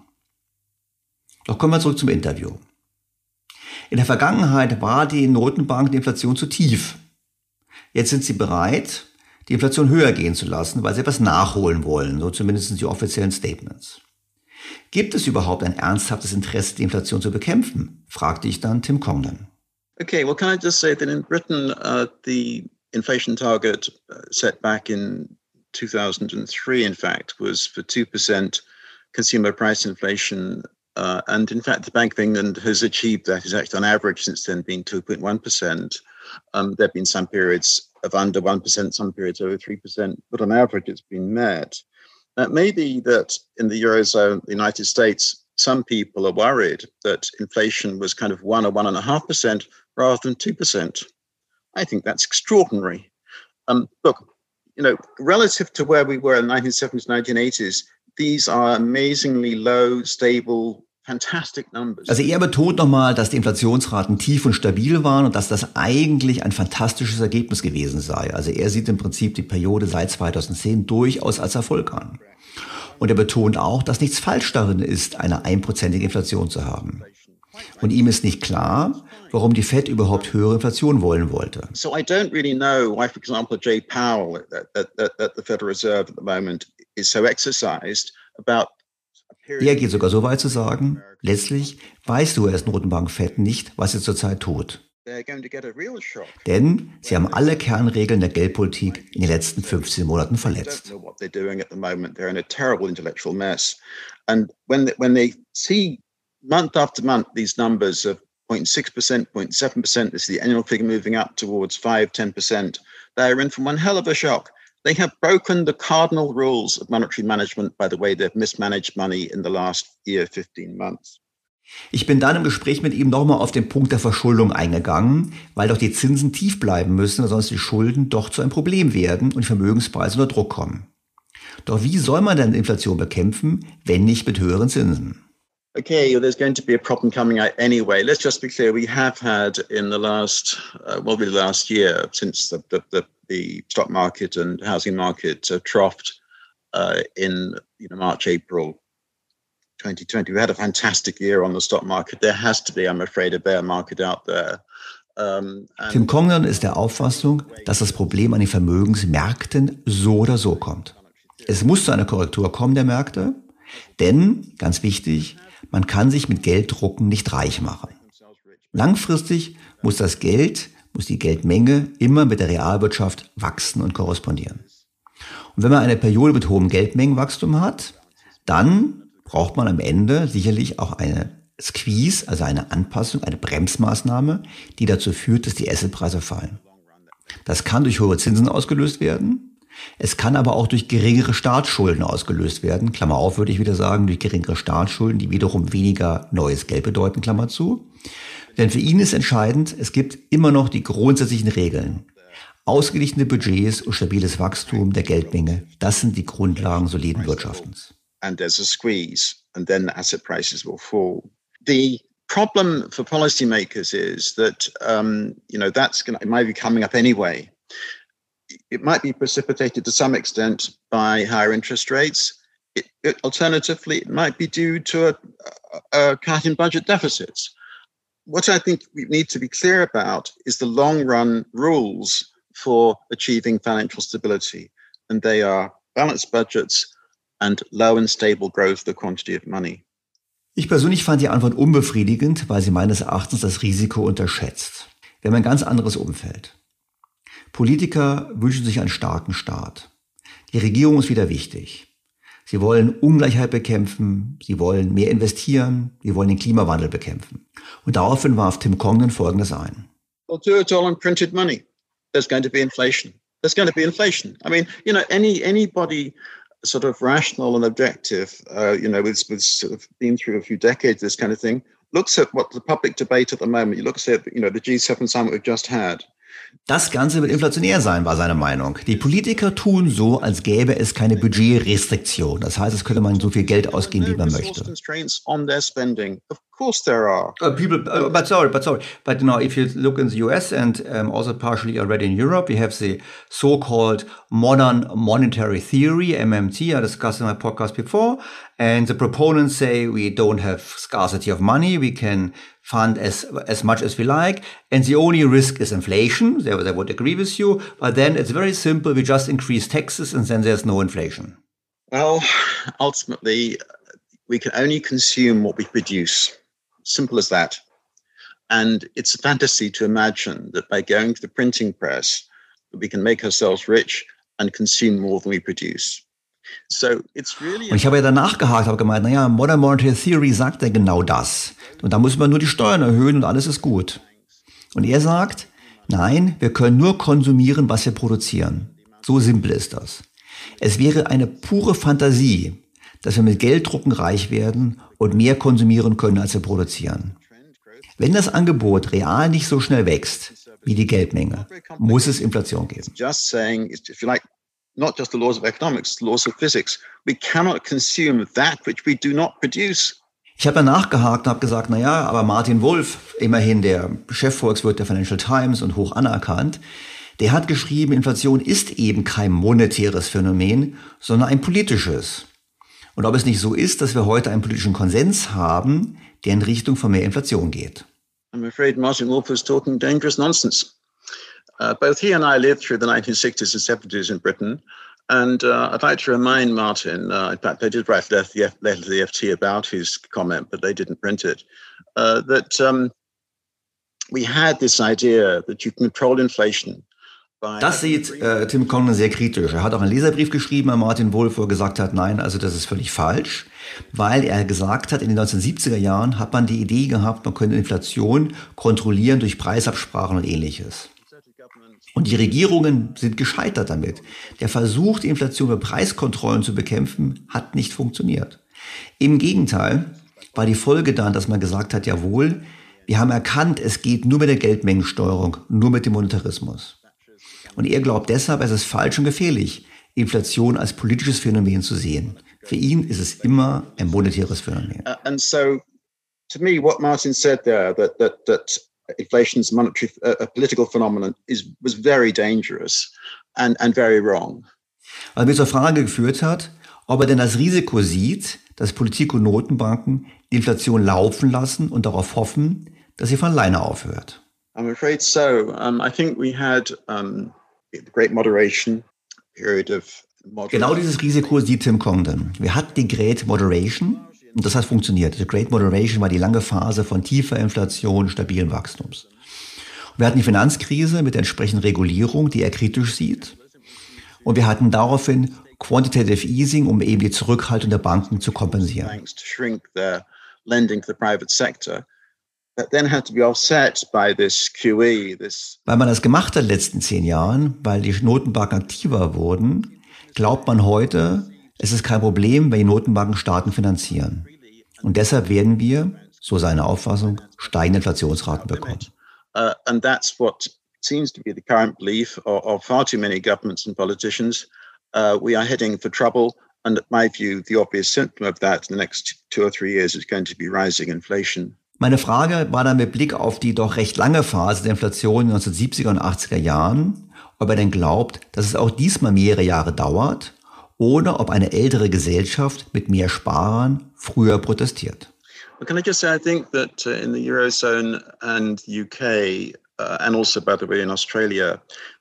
Doch kommen wir zurück zum Interview. In der Vergangenheit war die Notenbank die Inflation zu tief. Jetzt sind sie bereit, die Inflation höher gehen zu lassen, weil sie etwas nachholen wollen, so zumindest die offiziellen Statements. Gibt es überhaupt ein ernsthaftes Interesse, die Inflation zu bekämpfen? Fragte ich dann Tim Congdon. Okay, well, can I just say that in Britain, uh, the inflation target uh, set back in two thousand three, in fact, was for two percent consumer price inflation. Uh, and in fact, the Bank of England has achieved that. It's actually on average since then been two point one percent. Um, there have been some periods of under one percent, some periods over three percent, but on average it's been met. Now, it may be that in the Eurozone, the United States, some people are worried that inflation was kind of one or one and a half percent rather than two percent. I think that's extraordinary. Um, look, you know, relative to where we were in the nineteen seventies, nineteen eighties, these are amazingly low, stable, fantastic numbers. Also er betont nochmal, dass die Inflationsraten tief und stabil waren und dass das eigentlich ein fantastisches Ergebnis gewesen sei. Also er sieht im Prinzip die Periode seit zweitausendzehn durchaus als Erfolg an. Und er betont auch, dass nichts falsch darin ist, eine einprozentige Inflation zu haben. Und ihm ist nicht klar, warum die Fed überhaupt höhere Inflation wollen wollte. So I don't really know why, for example, Jay Powell at, at, at the Federal Reserve at the moment is so exercised about. Er geht sogar so weit zu sagen, letztlich weiß die U S-Notenbank-Fed nicht, was sie zurzeit tut. Denn sie haben alle Kernregeln der Geldpolitik in den letzten fünfzehn Monaten verletzt. Month after month, these numbers of zero point six percent, zero point seven percent. This is the annual figure moving up towards five, ten percent. They're in for one hell of a shock. They have broken the cardinal rules of monetary management by the way they've mismanaged money in the last year, fifteen months. Ich bin dann im Gespräch mit ihm nochmal auf den Punkt der Verschuldung eingegangen, weil doch die Zinsen tief bleiben müssen, sonst die Schulden doch zu einem Problem werden und die Vermögenspreise unter Druck kommen. Doch wie soll man denn Inflation bekämpfen, wenn nicht mit höheren Zinsen? Okay, well, there's going to be a problem coming out anyway. Let's just be clear. We have had in the last, uh, well, really last year, since the, the, the, the stock market and housing market uh, troughed uh, in you know, March, April twenty twenty. We had a fantastic year on the stock market. There has to be, I'm afraid, a bear market out there. Um, Tim Congdon ist der Auffassung, dass das Problem an den Vermögensmärkten so oder so kommt. Es muss zu einer Korrektur kommen der Märkte, denn, ganz wichtig, man kann sich mit Gelddrucken nicht reich machen. Langfristig muss das Geld, muss die Geldmenge immer mit der Realwirtschaft wachsen und korrespondieren. Und wenn man eine Periode mit hohem Geldmengenwachstum hat, dann braucht man am Ende sicherlich auch eine Squeeze, also eine Anpassung, eine Bremsmaßnahme, die dazu führt, dass die Assetpreise fallen. Das kann durch hohe Zinsen ausgelöst werden. Es kann aber auch durch geringere Staatsschulden ausgelöst werden. Klammer auf, würde ich wieder sagen, durch geringere Staatsschulden, die wiederum weniger neues Geld bedeuten, Klammer zu. Denn für ihn ist entscheidend, es gibt immer noch die grundsätzlichen Regeln. Ausgeglichene Budgets und stabiles Wachstum der Geldmenge, das sind die Grundlagen soliden Wirtschaftens. And there's a squeeze, and then asset prices will fall. The problem for policymakers is that, um, you know, that's going to, it might be coming up anyway. It might be precipitated to some extent by higher interest rates. It, it, alternatively, it might be due to a, a, a cut in budget deficits. What I think we need to be clear about is the long-run rules for achieving financial stability, and they are balanced budgets and low and stable growth, the quantity of money. Ich persönlich fand die Antwort unbefriedigend, weil sie meines Erachtens das Risiko unterschätzt. Wir haben ein ganz anderes Umfeld. Politiker wünschen sich einen starken Staat. Die Regierung ist wieder wichtig. Sie wollen Ungleichheit bekämpfen, sie wollen mehr investieren, sie wollen den Klimawandel bekämpfen. Und daraufhin warf Tim Congdon Folgendes ein. We'll do it all on printed money. There's going to be inflation. There's going to be inflation. I mean, you know, any anybody sort of rational and objective, uh, you know, with, with sort of been through a few decades, this kind of thing, looks at what the public debate at the moment, you look at, you know, the G seven summit we've just had. Das Ganze wird inflationär sein, war seine Meinung. Die Politiker tun so, als gäbe es keine Budgetrestriktion. Das heißt, es könnte man so viel Geld ausgeben, wie man möchte. Uh, people, uh, but sorry, but sorry. But you know, if you look in the U S and um, also partially already in Europe, we have the so-called modern monetary theory, M M T. I discussed in my podcast before. And the proponents say we don't have scarcity of money. We can fund as as much as we like. And the only risk is inflation. They, they would agree with you. But then it's very simple. We just increase taxes and then there's no inflation. Well, ultimately, we can only consume what we produce. Simple as that. And it's a fantasy to imagine that by going to the printing press, we can make ourselves rich and consume more than we produce. So it's really. Und ich habe ja danach gehakt, habe gemeint, naja, Modern Monetary Theory sagt ja genau das. Und da muss man nur die Steuern erhöhen und alles ist gut. Und er sagt, nein, wir können nur konsumieren, was wir produzieren. So simpel ist das. Es wäre eine pure Fantasie, dass wir mit Gelddrucken reich werden und mehr konsumieren können, als wir produzieren. Wenn das Angebot real nicht so schnell wächst wie die Geldmenge, muss es Inflation geben. Just saying, if you like, not just the laws of economics, the laws of physics. We cannot consume that which we do not produce. Ich habe danach gehakt und habe gesagt, na ja, aber Martin Wolf, immerhin der Chefvolkswirt der Financial Times und hoch anerkannt, der hat geschrieben, Inflation ist eben kein monetäres Phänomen, sondern ein politisches. Und ob es nicht so ist, dass wir heute einen politischen Konsens haben, der in Richtung von mehr Inflation geht. I'm afraid Martin Wolf is talking dangerous nonsense. Uh, both he and I lived through the nineteen sixties and seventies in Britain. And uh, I'd like to remind Martin, uh, in fact, they did write a letter, letter to the F T about his comment, but they didn't print it, uh, that um, we had this idea that you can control inflation Das sieht äh, Tim Congdon sehr kritisch. Er hat auch einen Leserbrief geschrieben an Martin Wolf, wo er gesagt hat, nein, also das ist völlig falsch, weil er gesagt hat, in den neunzehnhundertsiebziger Jahren hat man die Idee gehabt, man könnte Inflation kontrollieren durch Preisabsprachen und Ähnliches. Und die Regierungen sind gescheitert damit. Der Versuch, die Inflation über Preiskontrollen zu bekämpfen, hat nicht funktioniert. Im Gegenteil war die Folge dann, dass man gesagt hat, jawohl, wir haben erkannt, es geht nur mit der Geldmengensteuerung, nur mit dem Monetarismus. Und er glaubt deshalb, es ist falsch und gefährlich, Inflation als politisches Phänomen zu sehen. Für ihn ist es immer ein monetäres Phänomen. Uh, and so, to me, what Martin said there, that that that inflation is a monetary, uh, a political phenomenon, is was very dangerous and and very wrong. Was mir zur Frage geführt hat, ob er denn das Risiko sieht, dass Politik und Notenbanken die Inflation laufen lassen und darauf hoffen, dass sie von alleine aufhört. I'm afraid so. Um, I think we had um, the Great Moderation period of moderation. Genau dieses Risiko sieht Tim Congdon. Wir hatten die Great Moderation und das hat funktioniert. Die Great Moderation war die lange Phase von tiefer Inflation, stabilen Wachstums. Und wir hatten die Finanzkrise mit der entsprechenden Regulierung, die er kritisch sieht. Und wir hatten daraufhin Quantitative Easing, um eben die Zurückhaltung der Banken zu kompensieren. Banks to shrink their lending to the private sector. That then had to be offset by this Q E, this. Weil man das gemacht hat in den letzten zehn Jahren, weil die Notenbanken aktiver wurden, glaubt man heute, es ist kein Problem, wenn die Notenbanken Staaten finanzieren. Und deshalb werden wir, so seine Auffassung, steigende Inflationsraten bekommen. Uh, and that's what seems to be the current belief of, of far too many governments and politicians. Uh, we are heading for trouble. And in my view, the obvious symptom of that in the next two or three years is going to be rising inflation. Meine Frage war dann mit Blick auf die doch recht lange Phase der Inflation in den neunzehnhundertsiebziger und achtziger Jahren, ob er denn glaubt, dass es auch diesmal mehrere Jahre dauert oder ob eine ältere Gesellschaft mit mehr Sparern früher protestiert. Well, can I just say, I think that uh, in the Eurozone and the U K, uh, and also, by the way, in Australia,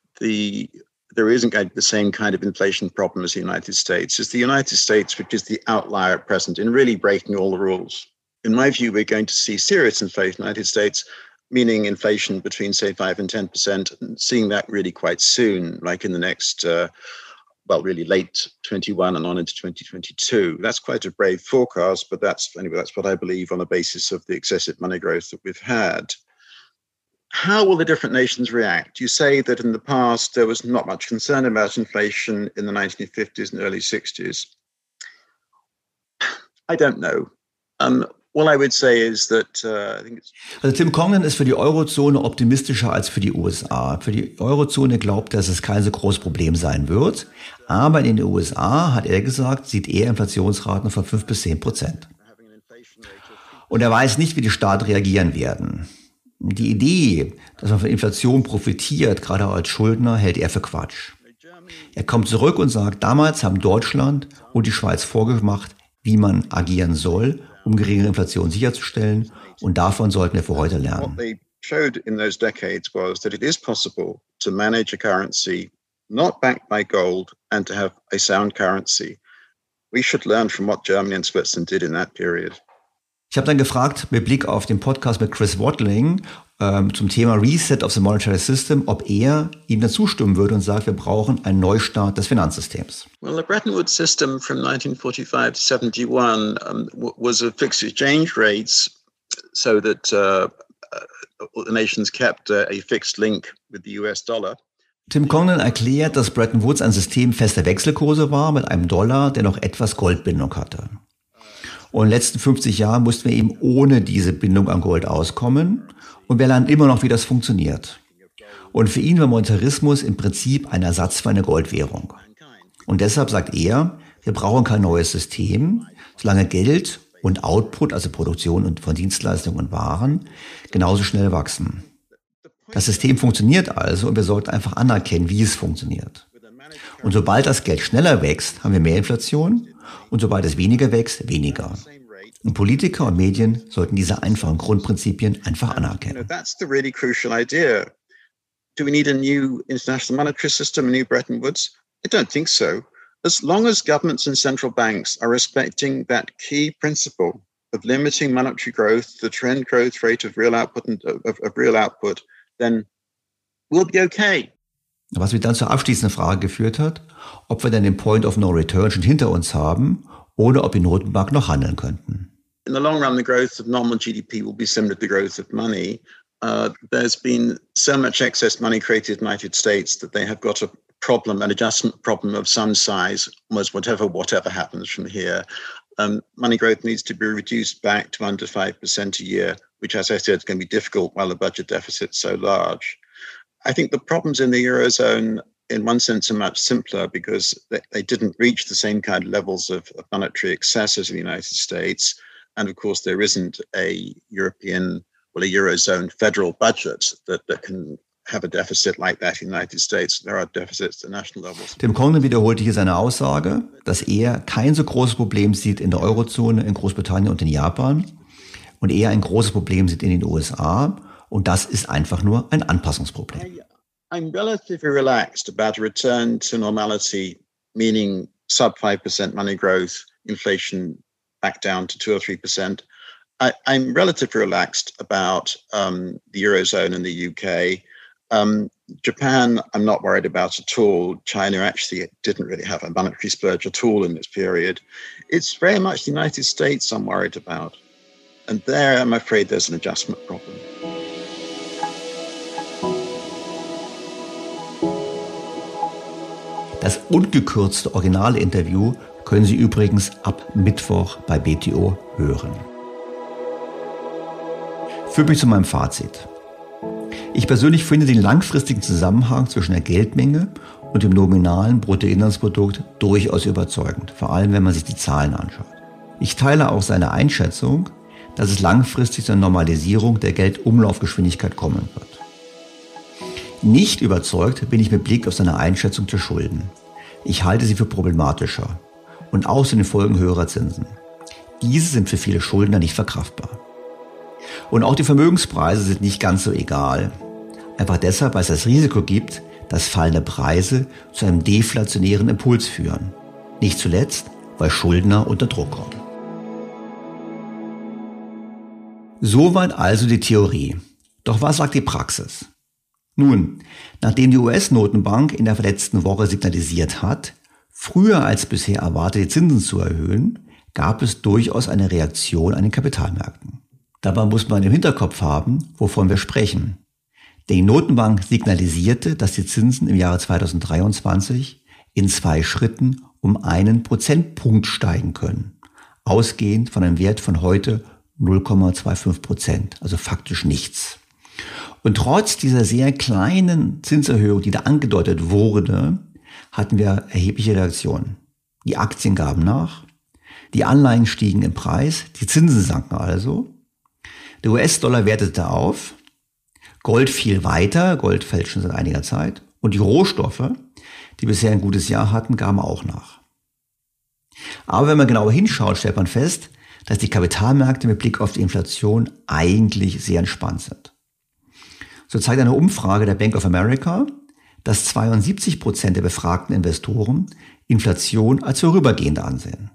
the there isn't going to be the same kind of inflation problem as the United States. It's the United States which is the outlier at present in really breaking all the rules. In my view, we're going to see serious inflation in the United States, meaning inflation between, say, five and ten percent, and seeing that really quite soon, like in the next, uh, well, really late twenty-one and on into twenty twenty-two. That's quite a brave forecast, but that's, anyway, that's what I believe on the basis of the excessive money growth that we've had. How will the different nations react? You say that in the past there was not much concern about inflation in the nineteen fifties and early sixties. I don't know. Um, All I would say is that, uh, I think it's also Tim Congdon ist für die Eurozone optimistischer als für die U S A. Für die Eurozone glaubt er, dass es kein so großes Problem sein wird. Aber in den U S A, hat er gesagt, sieht er Inflationsraten von fünf bis zehn Prozent. Und er weiß nicht, wie die Staaten reagieren werden. Die Idee, dass man von Inflation profitiert, gerade als Schuldner, hält er für Quatsch. Er kommt zurück und sagt, damals haben Deutschland und die Schweiz vorgemacht, wie man agieren soll, um geringere Inflation sicherzustellen. Und davon sollten wir für heute lernen. What they showed in those decades was that it is possible to manage a currency not backed by gold and to have a sound currency. We should learn from what Germany and Switzerland did in that period. Ich habe dann gefragt, mit Blick auf den Podcast mit Chris Watling ähm, zum Thema Reset of the Monetary System, ob er ihm dazu stimmen würde und sagt, wir brauchen einen Neustart des Finanzsystems. Well, the Bretton Woods system from nineteen forty-five to seventy-one um, w- was a fixed exchange rates so that uh, uh, the nations kept uh, a fixed link with the U S dollar. Tim Congdon erklärt, dass Bretton Woods ein System fester Wechselkurse war mit einem Dollar, der noch etwas Goldbindung hatte. Und in den letzten fünfzig Jahren mussten wir eben ohne diese Bindung an Gold auskommen. Und wir lernen immer noch, wie das funktioniert. Und für ihn war Monetarismus im Prinzip ein Ersatz für eine Goldwährung. Und deshalb sagt er, wir brauchen kein neues System, solange Geld und Output, also Produktion und von Dienstleistungen und Waren, genauso schnell wachsen. Das System funktioniert also und wir sollten einfach anerkennen, wie es funktioniert. Und sobald das Geld schneller wächst, haben wir mehr Inflation. Und sobald es weniger wächst, weniger. Und Politiker und Medien sollten diese einfachen Grundprinzipien einfach anerkennen. That's the really crucial idea. Do we need a new international monetary system, a new Bretton Woods? I don't think so. As long as governments and central banks are respecting that key principle of limiting monetary growth, the trend growth rate of real output and of, of real output, then we'll be okay. Was mich dann zur abschließenden Frage geführt hat, ob wir denn den Point of No Return schon hinter uns haben oder ob die Notenbank noch handeln könnten. In the long run, the growth of nominal G D P will be similar to the growth of money. Uh, there's been so much excess money created in the United States that they have got a problem, an adjustment problem of some size, almost whatever whatever happens from here. Um, money growth needs to be reduced back to under five percent a year, which, as I said, is going to be difficult while the budget deficit is so large. I think the problems in the Eurozone, in one sense, are much simpler because they, they didn't reach the same kind of levels of, of monetary excess as in the United States. And of course, there isn't a European, well, a Eurozone federal budget that, that can have a deficit like that in the United States. There are deficits at national levels. Tim Congdon wiederholte hier seine Aussage, dass er kein so großes Problem sieht in der Eurozone, in Großbritannien und in Japan und eher ein großes Problem sieht in den U S A. Und das ist einfach nur ein Anpassungsproblem. I, I'm relatively relaxed about a return to normality, meaning sub five percent money growth, inflation back down to two or three percent. I, I'm relatively relaxed about um, the Eurozone and the U K. Um, Japan, I'm not worried about at all. China actually didn't really have a monetary splurge at all in this period. It's very much the United States I'm worried about. And there, I'm afraid there's an adjustment problem. Das ungekürzte Originalinterview können Sie übrigens ab Mittwoch bei B T O hören. Führt mich zu meinem Fazit. Ich persönlich finde den langfristigen Zusammenhang zwischen der Geldmenge und dem nominalen Bruttoinlandsprodukt durchaus überzeugend, vor allem wenn man sich die Zahlen anschaut. Ich teile auch seine Einschätzung, dass es langfristig zu einer Normalisierung der Geldumlaufgeschwindigkeit kommen wird. Nicht überzeugt bin ich mit Blick auf seine Einschätzung der Schulden. Ich halte sie für problematischer und auch zu den Folgen höherer Zinsen. Diese sind für viele Schuldner nicht verkraftbar. Und auch die Vermögenspreise sind nicht ganz so egal. Einfach deshalb, weil es das Risiko gibt, dass fallende Preise zu einem deflationären Impuls führen. Nicht zuletzt, weil Schuldner unter Druck kommen. Soweit also die Theorie. Doch was sagt die Praxis? Nun, nachdem die U S-Notenbank in der letzten Woche signalisiert hat, früher als bisher erwartet die Zinsen zu erhöhen, gab es durchaus eine Reaktion an den Kapitalmärkten. Dabei muss man im Hinterkopf haben, wovon wir sprechen. Die Notenbank signalisierte, dass die Zinsen im Jahre zweitausenddreiundzwanzig in zwei Schritten um einen Prozentpunkt steigen können, ausgehend von einem Wert von heute null Komma fünfundzwanzig Prozent, also faktisch nichts. Und trotz dieser sehr kleinen Zinserhöhung, die da angedeutet wurde, hatten wir erhebliche Reaktionen. Die Aktien gaben nach, die Anleihen stiegen im Preis, die Zinsen sanken also, der U S-Dollar wertete auf, Gold fiel weiter, Gold fällt schon seit einiger Zeit, und die Rohstoffe, die bisher ein gutes Jahr hatten, gaben auch nach. Aber wenn man genauer hinschaut, stellt man fest, dass die Kapitalmärkte mit Blick auf die Inflation eigentlich sehr entspannt sind. So zeigt eine Umfrage der Bank of America, dass zweiundsiebzig Prozent der befragten Investoren Inflation als vorübergehend ansehen.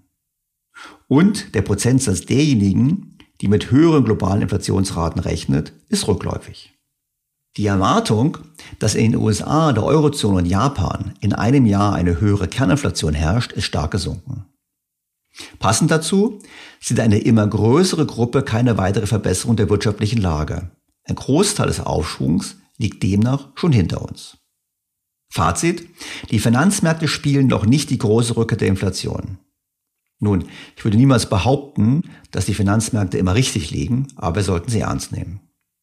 Und der Prozentsatz derjenigen, die mit höheren globalen Inflationsraten rechnet, ist rückläufig. Die Erwartung, dass in den U S A, der Eurozone und Japan in einem Jahr eine höhere Kerninflation herrscht, ist stark gesunken. Passend dazu sieht eine immer größere Gruppe keine weitere Verbesserung der wirtschaftlichen Lage. Ein Großteil des Aufschwungs liegt demnach schon hinter uns. Fazit: Die Finanzmärkte spielen noch nicht die große Rückkehr der Inflation. Nun, ich würde niemals behaupten, dass die Finanzmärkte immer richtig liegen, aber wir sollten sie ernst nehmen.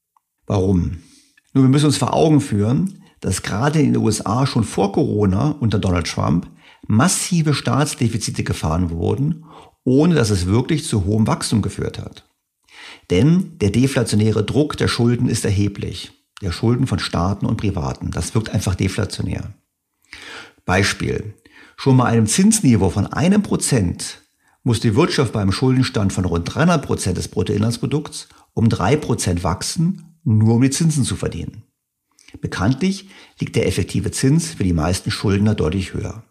Warum? Nun, wir müssen uns vor Augen führen, dass gerade in den U S A schon vor Corona unter Donald Trump massive Staatsdefizite gefahren wurden, ohne dass es wirklich zu hohem Wachstum geführt hat. Denn der deflationäre Druck der Schulden ist erheblich. Der Schulden von Staaten und Privaten. Das wirkt einfach deflationär. Beispiel. Schon bei einem Zinsniveau von einem Prozent muss die Wirtschaft beim Schuldenstand von rund dreihundert Prozent des Bruttoinlandsprodukts um drei Prozent wachsen, nur um die Zinsen zu verdienen. Bekanntlich liegt der effektive Zins für die meisten Schuldner deutlich höher.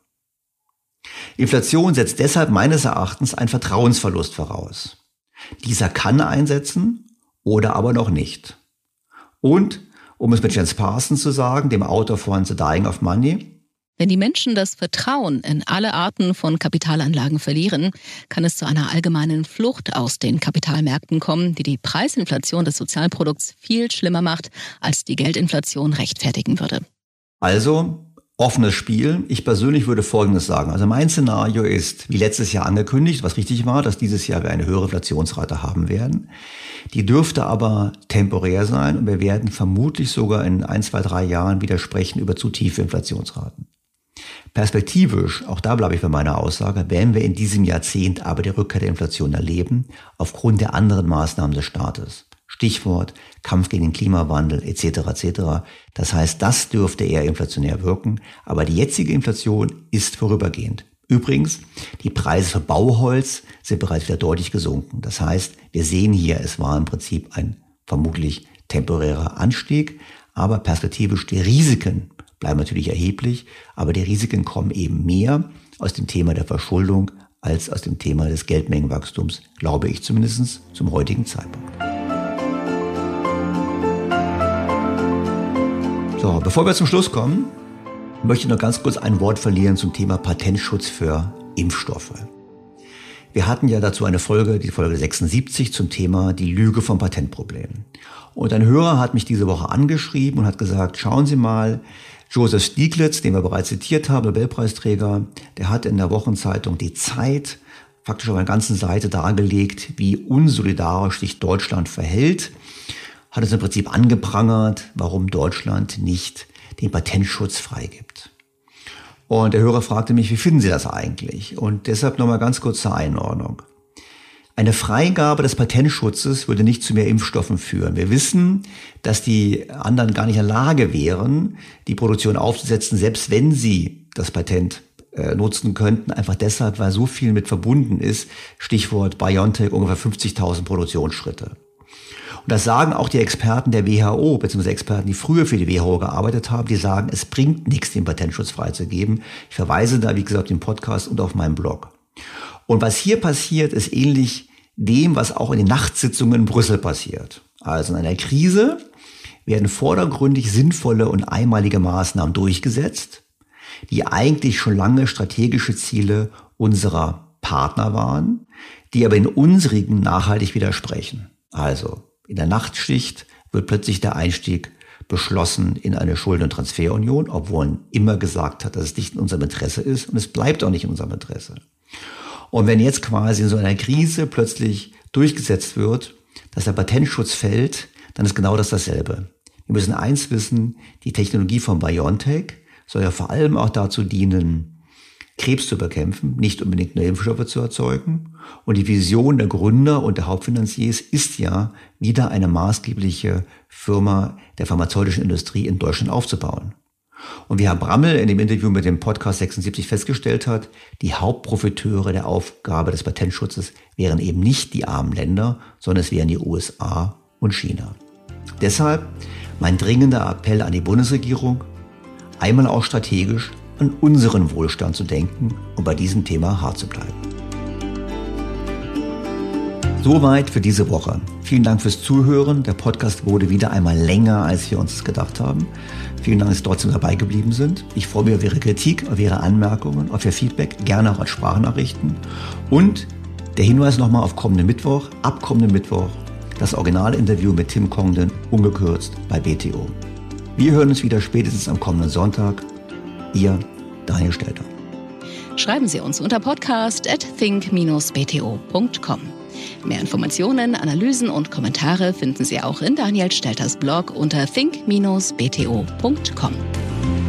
Inflation setzt deshalb meines Erachtens einen Vertrauensverlust voraus. Dieser kann einsetzen oder aber noch nicht. Und, Um es mit Jens Parsons zu sagen, dem Autor von The Dying of Money: Wenn die Menschen das Vertrauen in alle Arten von Kapitalanlagen verlieren, kann es zu einer allgemeinen Flucht aus den Kapitalmärkten kommen, die die Preisinflation des Sozialprodukts viel schlimmer macht, als die Geldinflation rechtfertigen würde. Also, offenes Spiel. Ich persönlich würde Folgendes sagen. Also mein Szenario ist, wie letztes Jahr angekündigt, was richtig war, dass dieses Jahr wir eine höhere Inflationsrate haben werden. Die dürfte aber temporär sein und wir werden vermutlich sogar in ein, zwei, drei Jahren wieder sprechen über zu tiefe Inflationsraten. Perspektivisch, auch da bleibe ich bei meiner Aussage, werden wir in diesem Jahrzehnt aber die Rückkehr der Inflation erleben, aufgrund der anderen Maßnahmen des Staates. Stichwort Kampf gegen den Klimawandel et cetera et cetera. Das heißt, das dürfte eher inflationär wirken, aber die jetzige Inflation ist vorübergehend. Übrigens, die Preise für Bauholz sind bereits wieder deutlich gesunken. Das heißt, wir sehen hier, es war im Prinzip ein vermutlich temporärer Anstieg, aber perspektivisch die Risiken bleiben natürlich erheblich, aber die Risiken kommen eben mehr aus dem Thema der Verschuldung als aus dem Thema des Geldmengenwachstums, glaube ich zumindest zum heutigen Zeitpunkt. So, bevor wir zum Schluss kommen, möchte ich noch ganz kurz ein Wort verlieren zum Thema Patentschutz für Impfstoffe. Wir hatten ja dazu eine Folge, die Folge sechsundsiebzig, zum Thema die Lüge vom Patentproblem. Und ein Hörer hat mich diese Woche angeschrieben und hat gesagt, schauen Sie mal, Joseph Stiglitz, den wir bereits zitiert haben, Nobelpreisträger, der hat in der Wochenzeitung Die Zeit faktisch auf einer ganzen Seite dargelegt, wie unsolidarisch sich Deutschland verhält, hat es im Prinzip angeprangert, warum Deutschland nicht den Patentschutz freigibt. Und der Hörer fragte mich, wie finden Sie das eigentlich? Und deshalb nochmal ganz kurz zur Einordnung. Eine Freigabe des Patentschutzes würde nicht zu mehr Impfstoffen führen. Wir wissen, dass die anderen gar nicht in der Lage wären, die Produktion aufzusetzen, selbst wenn sie das Patent äh, nutzen könnten, einfach deshalb, weil so viel mit verbunden ist. Stichwort BioNTech, ungefähr fünfzigtausend Produktionsschritte. Und das sagen auch die Experten der W H O, beziehungsweise Experten, die früher für die W H O gearbeitet haben, die sagen, es bringt nichts, den Patentschutz freizugeben. Ich verweise da, wie gesagt, auf den Podcast und auf meinen Blog. Und was hier passiert, ist ähnlich dem, was auch in den Nachtsitzungen in Brüssel passiert. Also in einer Krise werden vordergründig sinnvolle und einmalige Maßnahmen durchgesetzt, die eigentlich schon lange strategische Ziele unserer Partner waren, die aber in unsrigen nachhaltig widersprechen. Also in der Nachtschicht wird plötzlich der Einstieg beschlossen in eine Schulden- und Transferunion, obwohl man immer gesagt hat, dass es nicht in unserem Interesse ist, und es bleibt auch nicht in unserem Interesse. Und wenn jetzt quasi in so einer Krise plötzlich durchgesetzt wird, dass der Patentschutz fällt, dann ist genau das dasselbe. Wir müssen eins wissen, die Technologie von BioNTech soll ja vor allem auch dazu dienen, Krebs zu bekämpfen, nicht unbedingt neue Impfstoffe zu erzeugen. Und die Vision der Gründer und der Hauptfinanziers ist ja, wieder eine maßgebliche Firma der pharmazeutischen Industrie in Deutschland aufzubauen. Und wie Herr Brammel in dem Interview mit dem Podcast sechsundsiebzig festgestellt hat, die Hauptprofiteure der Aufgabe des Patentschutzes wären eben nicht die armen Länder, sondern es wären die U S A und China. Deshalb mein dringender Appell an die Bundesregierung, einmal auch strategisch an unseren Wohlstand zu denken und bei diesem Thema hart zu bleiben. Soweit für diese Woche. Vielen Dank fürs Zuhören. Der Podcast wurde wieder einmal länger, als wir uns das gedacht haben. Vielen Dank, dass Sie trotzdem dabei geblieben sind. Ich freue mich auf Ihre Kritik, auf Ihre Anmerkungen, auf Ihr Feedback, gerne auch als Sprachnachrichten. Und der Hinweis nochmal auf kommenden Mittwoch, ab kommenden Mittwoch, das Originalinterview mit Tim Congdon, ungekürzt bei B T O. Wir hören uns wieder spätestens am kommenden Sonntag. Ihr Daniel Stelter. Schreiben Sie uns unter podcast at think dash b t o punkt com. Mehr Informationen, Analysen und Kommentare finden Sie auch in Daniel Stelters Blog unter think dash b t o punkt com.